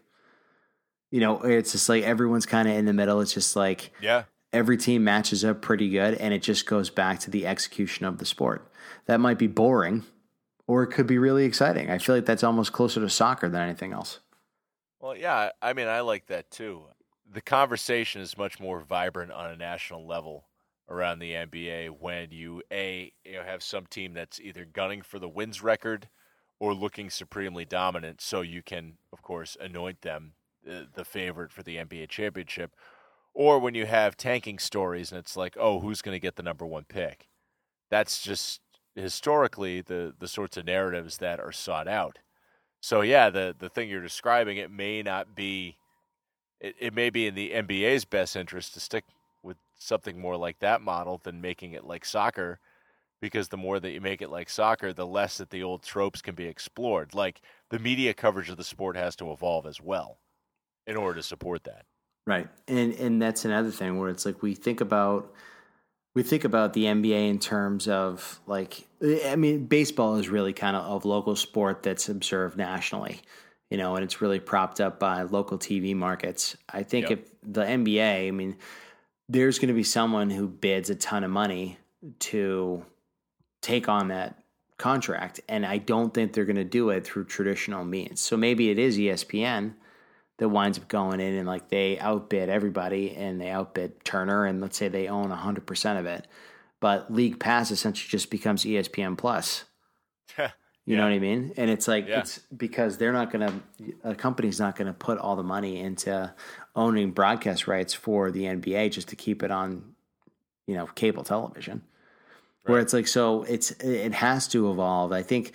You know, it's just like everyone's kind of in the middle. It's just like yeah, every team matches up pretty good, and it just goes back to the execution of the sport. That might be boring, or it could be really exciting. I feel like that's almost closer to soccer than anything else. Well, yeah, I mean, I like that too. The conversation is much more vibrant on a national level around the N B A when you, A, you know, have some team that's either gunning for the wins record or looking supremely dominant, so you can, of course, anoint them the, the favorite for the N B A championship. Or when you have tanking stories and it's like, oh, who's going to get the number one pick? That's just historically the, the sorts of narratives that are sought out. So, yeah, the, the thing you're describing, it may not be it, – it may be in the N B A's best interest to stick with something more like that model than making it like soccer, because the more that you make it like soccer, the less that the old tropes can be explored. Like, the media coverage of the sport has to evolve as well in order to support that. Right. And and that's another thing where it's like we think about we think about the N B A in terms of like I mean baseball is really kind of a local sport that's observed nationally, you know, and it's really propped up by local T V markets. I think yep. if the N B A, I mean, there's going to be someone who bids a ton of money to take on that contract, and I don't think they're going to do it through traditional means. So maybe it is E S P N that winds up going in and like they outbid everybody and they outbid Turner, and let's say they own one hundred percent of it. But League Pass essentially just becomes E S P N Plus. You yeah. know what I mean? And it's like, yeah. it's because they're not going to, a company's not going to put all the money into owning broadcast rights for the N B A just to keep it on, you know, cable television. Right. Where it's like, so it's, it has to evolve. I think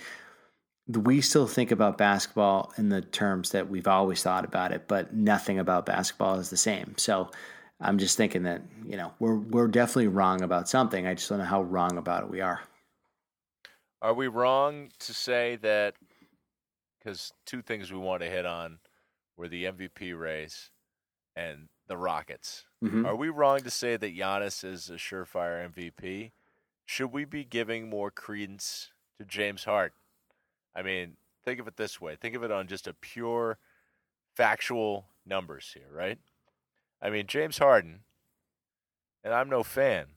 we still think about basketball in the terms that we've always thought about it, but nothing about basketball is the same. So I'm just thinking that, you know, we're we're definitely wrong about something. I just don't know how wrong about it we are. Are we wrong to say that, because two things we want to hit on were the M V P race and the Rockets. Mm-hmm. Are we wrong to say that Giannis is a surefire M V P? Should we be giving more credence to James Harden? I mean, think of it this way. Think of it on just a pure factual numbers here, right? I mean, James Harden, and I'm no fan,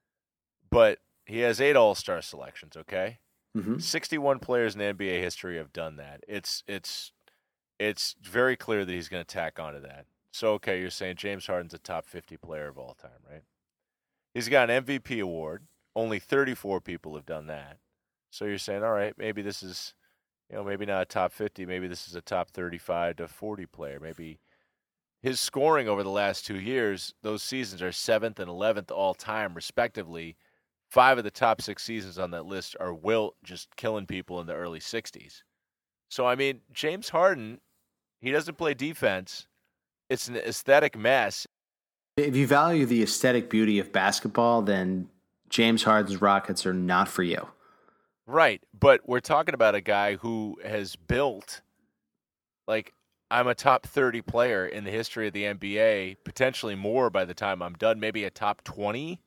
but he has eight All-Star selections, okay? Mm-hmm. sixty-one players in N B A history have done that. It's it's it's very clear that he's going to tack onto that. So, okay, you're saying James Harden's a top fifty player of all time, right? He's got an M V P award. Only thirty-four people have done that. So you're saying, all right, maybe this is... You know, maybe not a top fifty. Maybe this is a top thirty-five to forty player. Maybe his scoring over the last two years, those seasons are seventh and eleventh all time, respectively. Five of the top six seasons on that list are Wilt just killing people in the early sixties. So, I mean, James Harden, he doesn't play defense. It's an aesthetic mess. If you value the aesthetic beauty of basketball, then James Harden's Rockets are not for you. Right, but we're talking about a guy who has built, like, I'm a top thirty player in the history of the N B A, potentially more by the time I'm done, maybe a top twenty.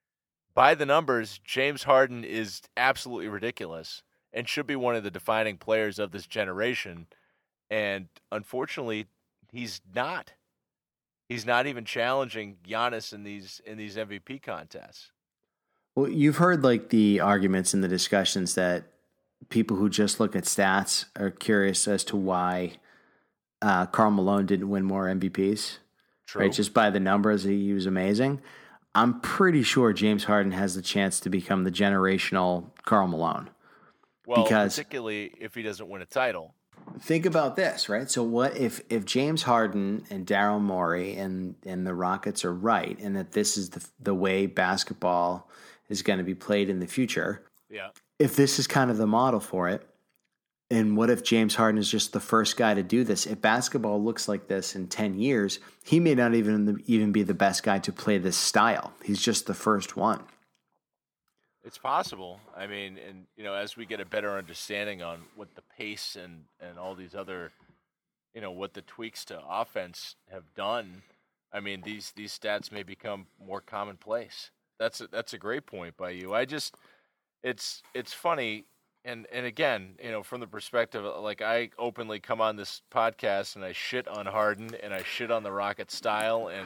By the numbers, James Harden is absolutely ridiculous and should be one of the defining players of this generation, and unfortunately, he's not. He's not even challenging Giannis in these in these M V P contests. Well, you've heard like the arguments and the discussions that people who just look at stats are curious as to why uh, Karl Malone didn't win more M V Ps. True. Right, just by the numbers, he was amazing. I'm pretty sure James Harden has the chance to become the generational Karl Malone. Well, because, particularly if he doesn't win a title. Think about this, right? So what if, if James Harden and Daryl Morey and, and the Rockets are right, and that this is the the way basketball is going to be played in the future. Yeah. If this is kind of the model for it, and what if James Harden is just the first guy to do this? If basketball looks like this in ten years, he may not even even be the best guy to play this style. He's just the first one. It's possible. I mean, and you know, as we get a better understanding on what the pace and, and all these other, you know, what the tweaks to offense have done, I mean, these these stats may become more commonplace. That's a, that's a great point by you. I just, it's it's funny, and and again, you know, from the perspective, like I openly come on this podcast and I shit on Harden and I shit on the Rocket style, and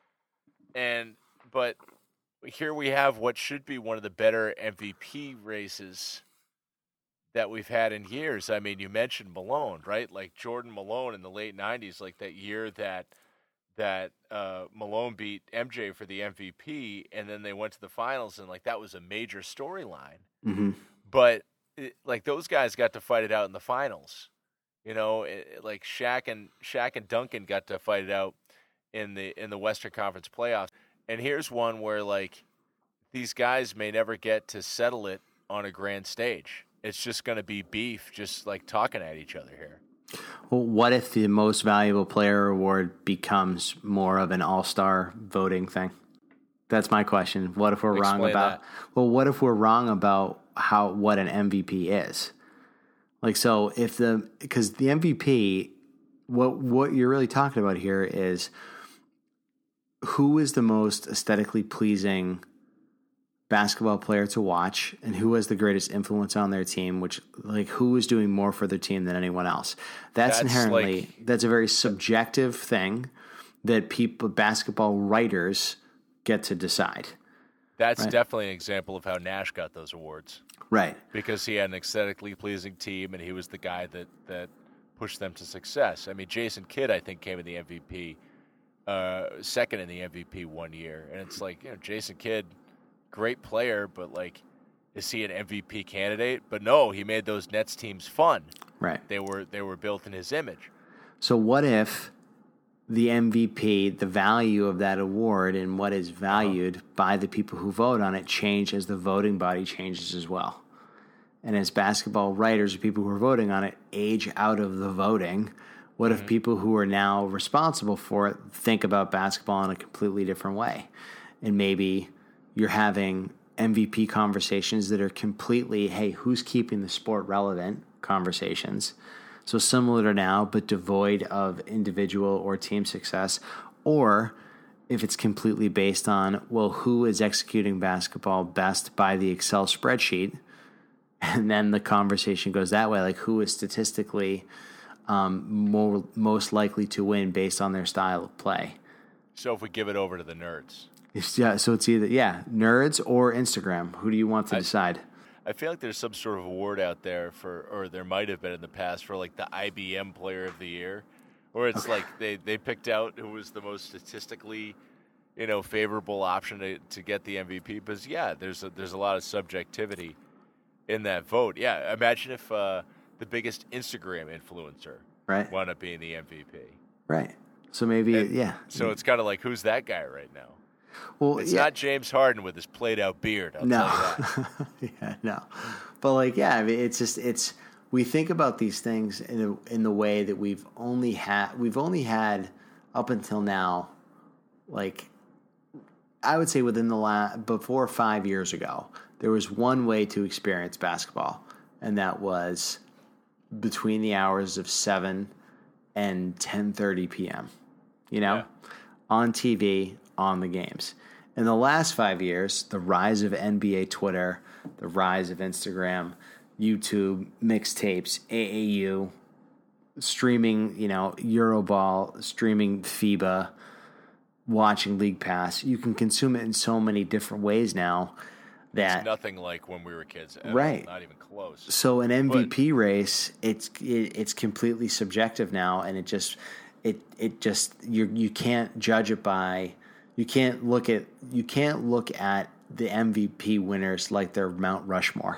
and but here we have what should be one of the better M V P races that we've had in years. I mean, you mentioned Malone, right? Like Jordan Malone in the late nineties, like that year that. that uh, Malone beat M J for the M V P, and then they went to the finals, and like that was a major storyline. Mm-hmm. But it, like those guys got to fight it out in the finals. You know, it, like Shaq and Shaq and Duncan got to fight it out in the in the Western Conference playoffs. And here's one where like these guys may never get to settle it on a grand stage. It's just going to be beef, just like talking at each other here. Well, what if the most valuable player award becomes more of an all-star voting thing? That's my question. What if we're Explain wrong about? that. Well, what if we're wrong about how what an M V P is? Like, so if the because the M V P, what what you're really talking about here is who is the most aesthetically pleasing basketball player to watch and who has the greatest influence on their team, which like who is doing more for their team than anyone else. That's, That's inherently like, that's a very subjective thing that people basketball writers get to decide. That's right? definitely an example of how Nash got those awards. Right. Because he had an aesthetically pleasing team and he was the guy that, that pushed them to success. I mean, Jason Kidd, I think, came in the M V P, uh, second in the M V P one year. And it's like, you know, Jason Kidd, great player, but like, is he an M V P candidate? But no, he made those Nets teams fun. Right. They were they were built in his image. So what if the M V P, the value of that award and what is valued uh-huh. by the people who vote on it change as the voting body changes as well? And as basketball writers or people who are voting on it age out of the voting, what mm-hmm. if people who are now responsible for it think about basketball in a completely different way? And maybe you're having M V P conversations that are completely, hey, who's keeping the sport relevant conversations? So similar to now, but devoid of individual or team success. Or if it's completely based on, well, who is executing basketball best by the Excel spreadsheet? And then the conversation goes that way, like who is statistically um, more most likely to win based on their style of play. So if we give it over to the nerds. It's, yeah, so it's either, yeah, nerds or Instagram. Who do you want to I, decide? I feel like there's some sort of award out there for, or there might have been in the past, for like the I B M Player of the Year, where it's okay. like they, they picked out who was the most statistically, you know, favorable option to, to get the M V P. Because, yeah, there's a, there's a lot of subjectivity in that vote. Yeah, imagine if uh, the biggest Instagram influencer right. wound up being the M V P. Right. So maybe, and yeah. So it's kind of like, who's that guy right now? Well, it's yeah. not James Harden with his played-out beard. I'll no. tell you that. yeah, no. But like, yeah, I mean, it's just it's we think about these things in a, in the way that we've only had we've only had up until now, like I would say within the last before five years ago, there was one way to experience basketball, and that was between the hours of seven and ten thirty p.m. You know, yeah. on T V. On the games. In the last five years, the rise of N B A Twitter, the rise of Instagram, YouTube, mixtapes, A A U, streaming, you know, Euroball, streaming FIBA, watching League Pass. You can consume it in so many different ways now that it's nothing like when we were kids. Ever. Right. Not even close. So an M V P but, race, it's it, it's completely subjective now, and it just it it just you you can't judge it by. You can't look at you can't look at the M V P winners like they're Mount Rushmore.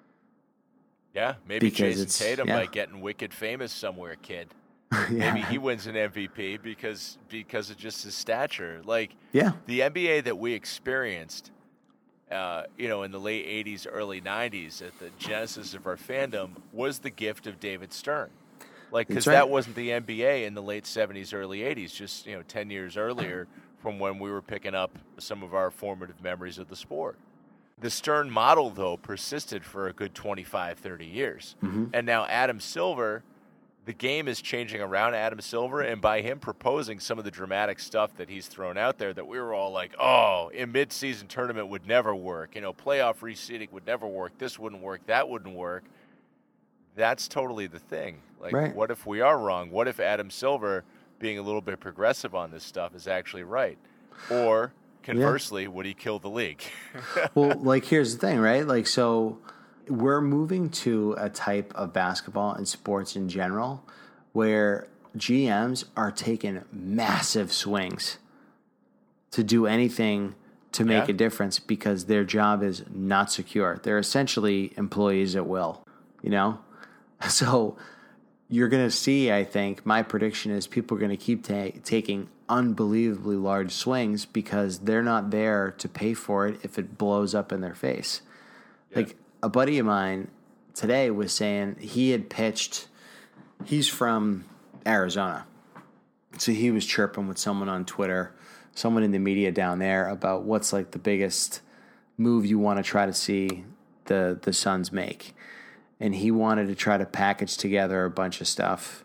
Yeah, maybe because Jason Tatum yeah. might get wicked famous somewhere, kid. yeah. Maybe he wins an M V P because because of just his stature. Like yeah. the N B A that we experienced, uh, you know, in the late eighties, early nineties, at the genesis of our fandom, was the gift of David Stern. Like because right. that wasn't the N B A in the late seventies, early eighties. Just you know, ten years earlier. From when we were picking up some of our formative memories of the sport. The Stern model, though, persisted for a good twenty-five, thirty years. Mm-hmm. And now Adam Silver, the game is changing around Adam Silver, and by him proposing some of the dramatic stuff that he's thrown out there that we were all like, oh, a mid-season tournament would never work. You know, playoff reseeding would never work. This wouldn't work. That wouldn't work. That's totally the thing. Like, right. what if we are wrong? What if Adam Silver, being a little bit progressive on this stuff, is actually right? Or conversely, yeah. would he kill the league? Well, like here's the thing, right? Like, so we're moving to a type of basketball and sports in general where G Ms are taking massive swings to do anything to make Yeah. a difference because their job is not secure. They're essentially employees at will, you know? So you're going to see, I think, my prediction is people are going to keep ta- taking unbelievably large swings because they're not there to pay for it if it blows up in their face. Yeah. Like a buddy of mine today was saying he had pitched, he's from Arizona. So he was chirping with someone on Twitter, someone in the media down there about what's like the biggest move you want to try to see the the Suns make. And he wanted to try to package together a bunch of stuff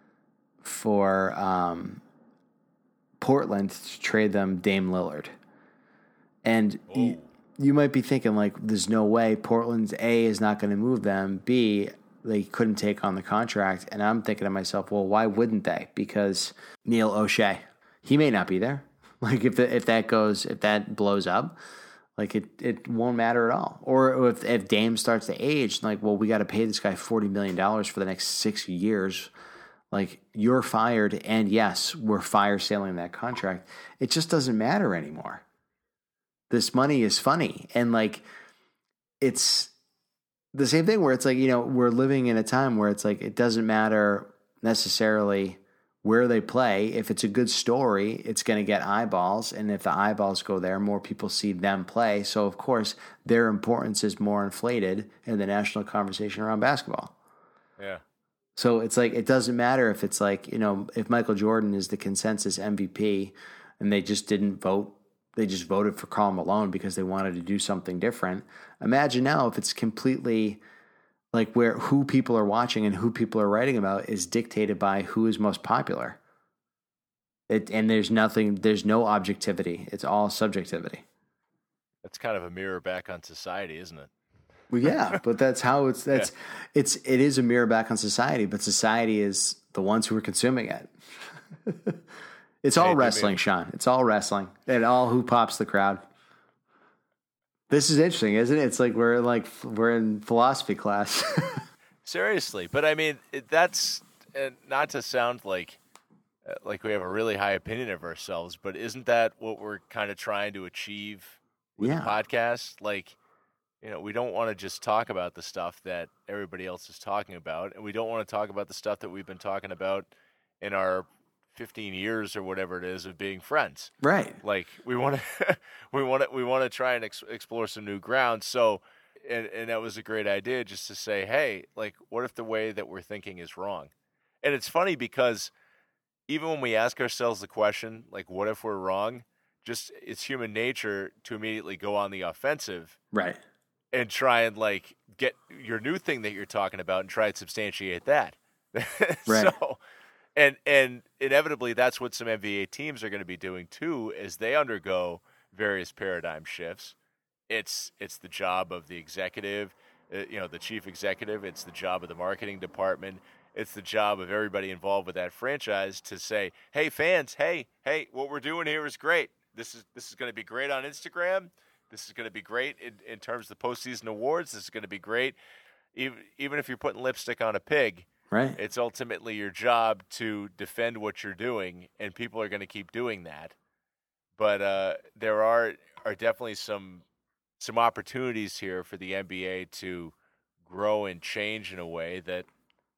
for um, Portland to trade them Dame Lillard. And you, you might be thinking, like, there's no way Portland's A is not going to move them. B, they couldn't take on the contract. And I'm thinking to myself, well, why wouldn't they? Because Neil O'Shea, he may not be there. Like, if the, if that goes, if that blows up, like, it, it won't matter at all. Or if if Dame starts to age, like, well, we got to pay this guy forty million dollars for the next six years. Like, you're fired, and yes, we're fire sailing that contract. It just doesn't matter anymore. This money is funny. And, like, it's the same thing where it's like, you know, we're living in a time where it's like it doesn't matter necessarily where they play. If it's a good story, it's going to get eyeballs. And if the eyeballs go there, more people see them play. So, of course, their importance is more inflated in the national conversation around basketball. Yeah. So it's like, it doesn't matter if it's like, you know, if Michael Jordan is the consensus M V P and they just didn't vote, they just voted for Karl Malone because they wanted to do something different. Imagine now if it's completely like where who people are watching and who people are writing about is dictated by who is most popular. It, and there's nothing, there's no objectivity. It's all subjectivity. That's kind of a mirror back on society, isn't it? Well, yeah, but that's how it's, that's, yeah. it's, it is a mirror back on society, but society is the ones who are consuming it. It's all hey, wrestling, Sean. It's all wrestling. And all who pops the crowd. This is interesting, isn't it? It's like we're like we're in philosophy class. Seriously, but I mean it, that's and not to sound like uh, like we have a really high opinion of ourselves, but isn't that what we're kind of trying to achieve with yeah. the podcast? Like, you know, we don't want to just talk about the stuff that everybody else is talking about, and we don't want to talk about the stuff that we've been talking about in our fifteen years or whatever it is of being friends. Right. Like we want to, we want to, we want to try and ex- explore some new ground. So, and, and that was a great idea just to say, hey, like, what if the way that we're thinking is wrong? And it's funny because even when we ask ourselves the question, like, what if we're wrong? Just it's human nature to immediately go on the offensive. Right. And try and like get your new thing that you're talking about and try and substantiate that. Right. So, And and inevitably, that's what some N B A teams are going to be doing too, as they undergo various paradigm shifts. It's it's the job of the executive, uh, you know, the chief executive. It's the job of the marketing department. It's the job of everybody involved with that franchise to say, "Hey, fans, hey, hey, what we're doing here is great. This is this is going to be great on Instagram. This is going to be great in, in terms of the postseason awards. This is going to be great, even even if you're putting lipstick on a pig." Right. It's ultimately your job to defend what you're doing, and people are going to keep doing that. But uh, there are are definitely some some opportunities here for the N B A to grow and change in a way that,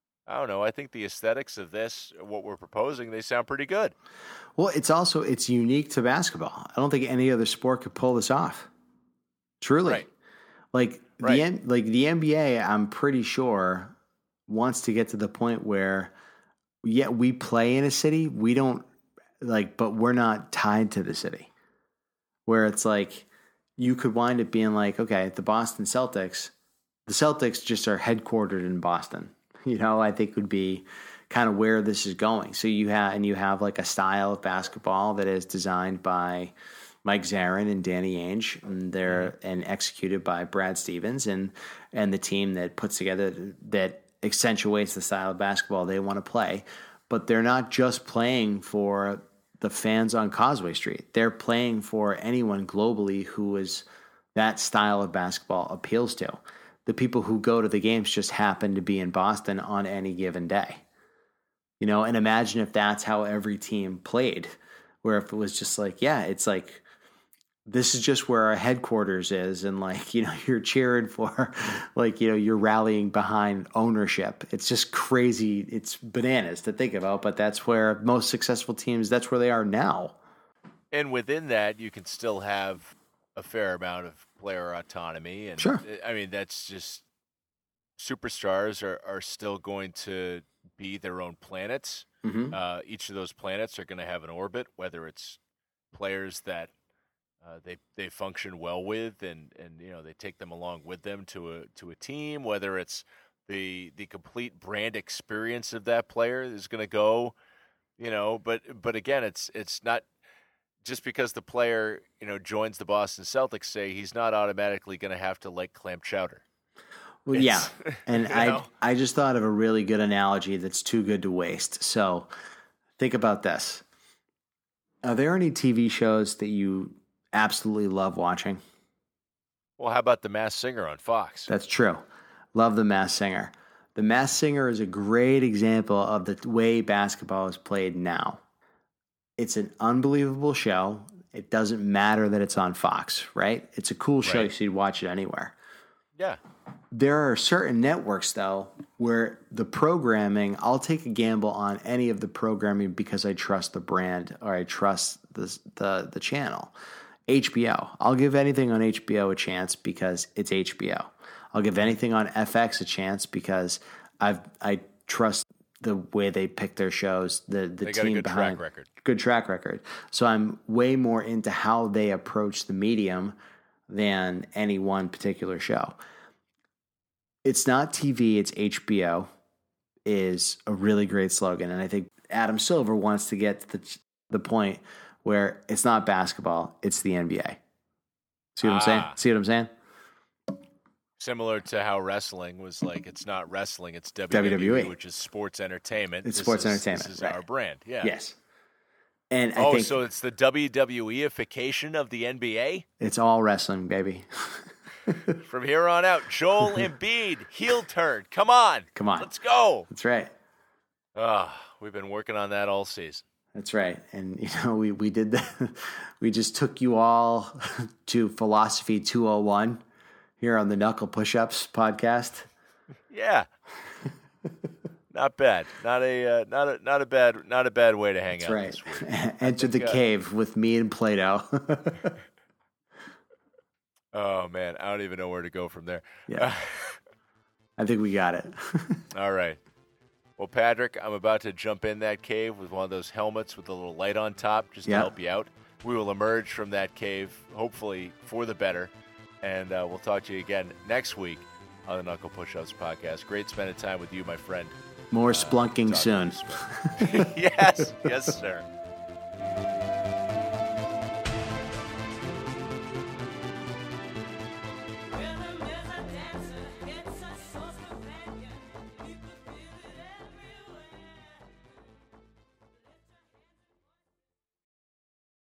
I don't know, I think the aesthetics of this, what we're proposing, they sound pretty good. Well, it's also, it's unique to basketball. I don't think any other sport could pull this off. Truly. Right. Like, right. the like the N B A, I'm pretty sure, wants to get to the point where, yeah, we play in a city, we don't, like, but we're not tied to the city. Where it's like, you could wind up being like, okay, the Boston Celtics, the Celtics just are headquartered in Boston. You know, I think would be kind of where this is going. So you have, and you have like a style of basketball that is designed by Mike Zarin and Danny Ainge, and they're and executed by Brad Stevens and and the team that puts together that accentuates the style of basketball they want to play. But they're not just playing for the fans on Causeway Street. They're playing for anyone globally who is that style of basketball appeals to. The people who go to the games just happen to be in Boston on any given day. You know, and imagine if that's how every team played, where if it was just like, yeah, it's like this is just where our headquarters is, and like, you know, you're cheering for, like, you know, you're rallying behind ownership. It's just crazy. It's bananas to think about, but that's where most successful teams, that's where they are now. And within that, you can still have a fair amount of player autonomy. And sure. I mean, that's just superstars are, are still going to be their own planets. Mm-hmm. Uh, each of those planets are going to have an orbit, whether it's players that uh, they they function well with, and, and you know they take them along with them to a to a team, whether it's the the complete brand experience of that player is going to go, you know. But but again, it's it's not just because the player you know joins the Boston Celtics. Say he's not automatically going to have to like clam chowder. Well, It's, yeah, and you I know? I just thought of a really good analogy that's too good to waste. So think about this. Are there any T V shows that you absolutely love watching? Well, how about The Masked Singer on Fox? That's true. Love The Masked Singer. The Masked Singer is a great example of the way basketball is played now. It's an unbelievable show. It doesn't matter that it's on Fox, right? It's a cool show, Right. so you'd watch it anywhere. Yeah. There are certain networks, though, where the programming, I'll take a gamble on any of the programming because I trust the brand or I trust the the, the channel. H B O. I'll give anything on H B O a chance because it's H B O. I'll give anything on F X a chance because I've I trust the way they pick their shows, the the They team got a good behind track record. good track record. So I'm way more into how they approach the medium than any one particular show. It's not T V, it's H B O is a really great slogan. And I think Adam Silver wants to get to the, the point where it's not basketball, it's the N B A. See what I'm saying? Ah. See what I'm saying? Similar to how wrestling was like, it's not wrestling, it's W W E, W W E. which is sports entertainment. It's This sports is- entertainment, This is right. our brand. Yeah. Yes. And I Oh, think so it's the W W E-ification of the N B A? it's all wrestling, baby. From here on out, Joel Embiid, heel turn. Come on. Come on. Let's go. That's right. Oh, we've been working on that all season. That's right. And, you know, we, we did that. We just took you all to Philosophy two oh one here on the Knuckle Push-Ups podcast. Yeah. Not bad. Not a uh, not a not a bad not a bad way to hang That's out right. this week. Enter the uh, cave with me and Plato. Oh man, I don't even know where to go from there. Yeah. I think we got it. All right. Well, Patrick, I'm about to jump in that cave with one of those helmets with a little light on top just Yeah. to help you out. We will emerge from that cave, hopefully for the better, and uh, we'll talk to you again next week on the Knuckle Push-Ups podcast. Great spending time with you, my friend. More splunking Talk soon. to you soon. Yes, yes, sir.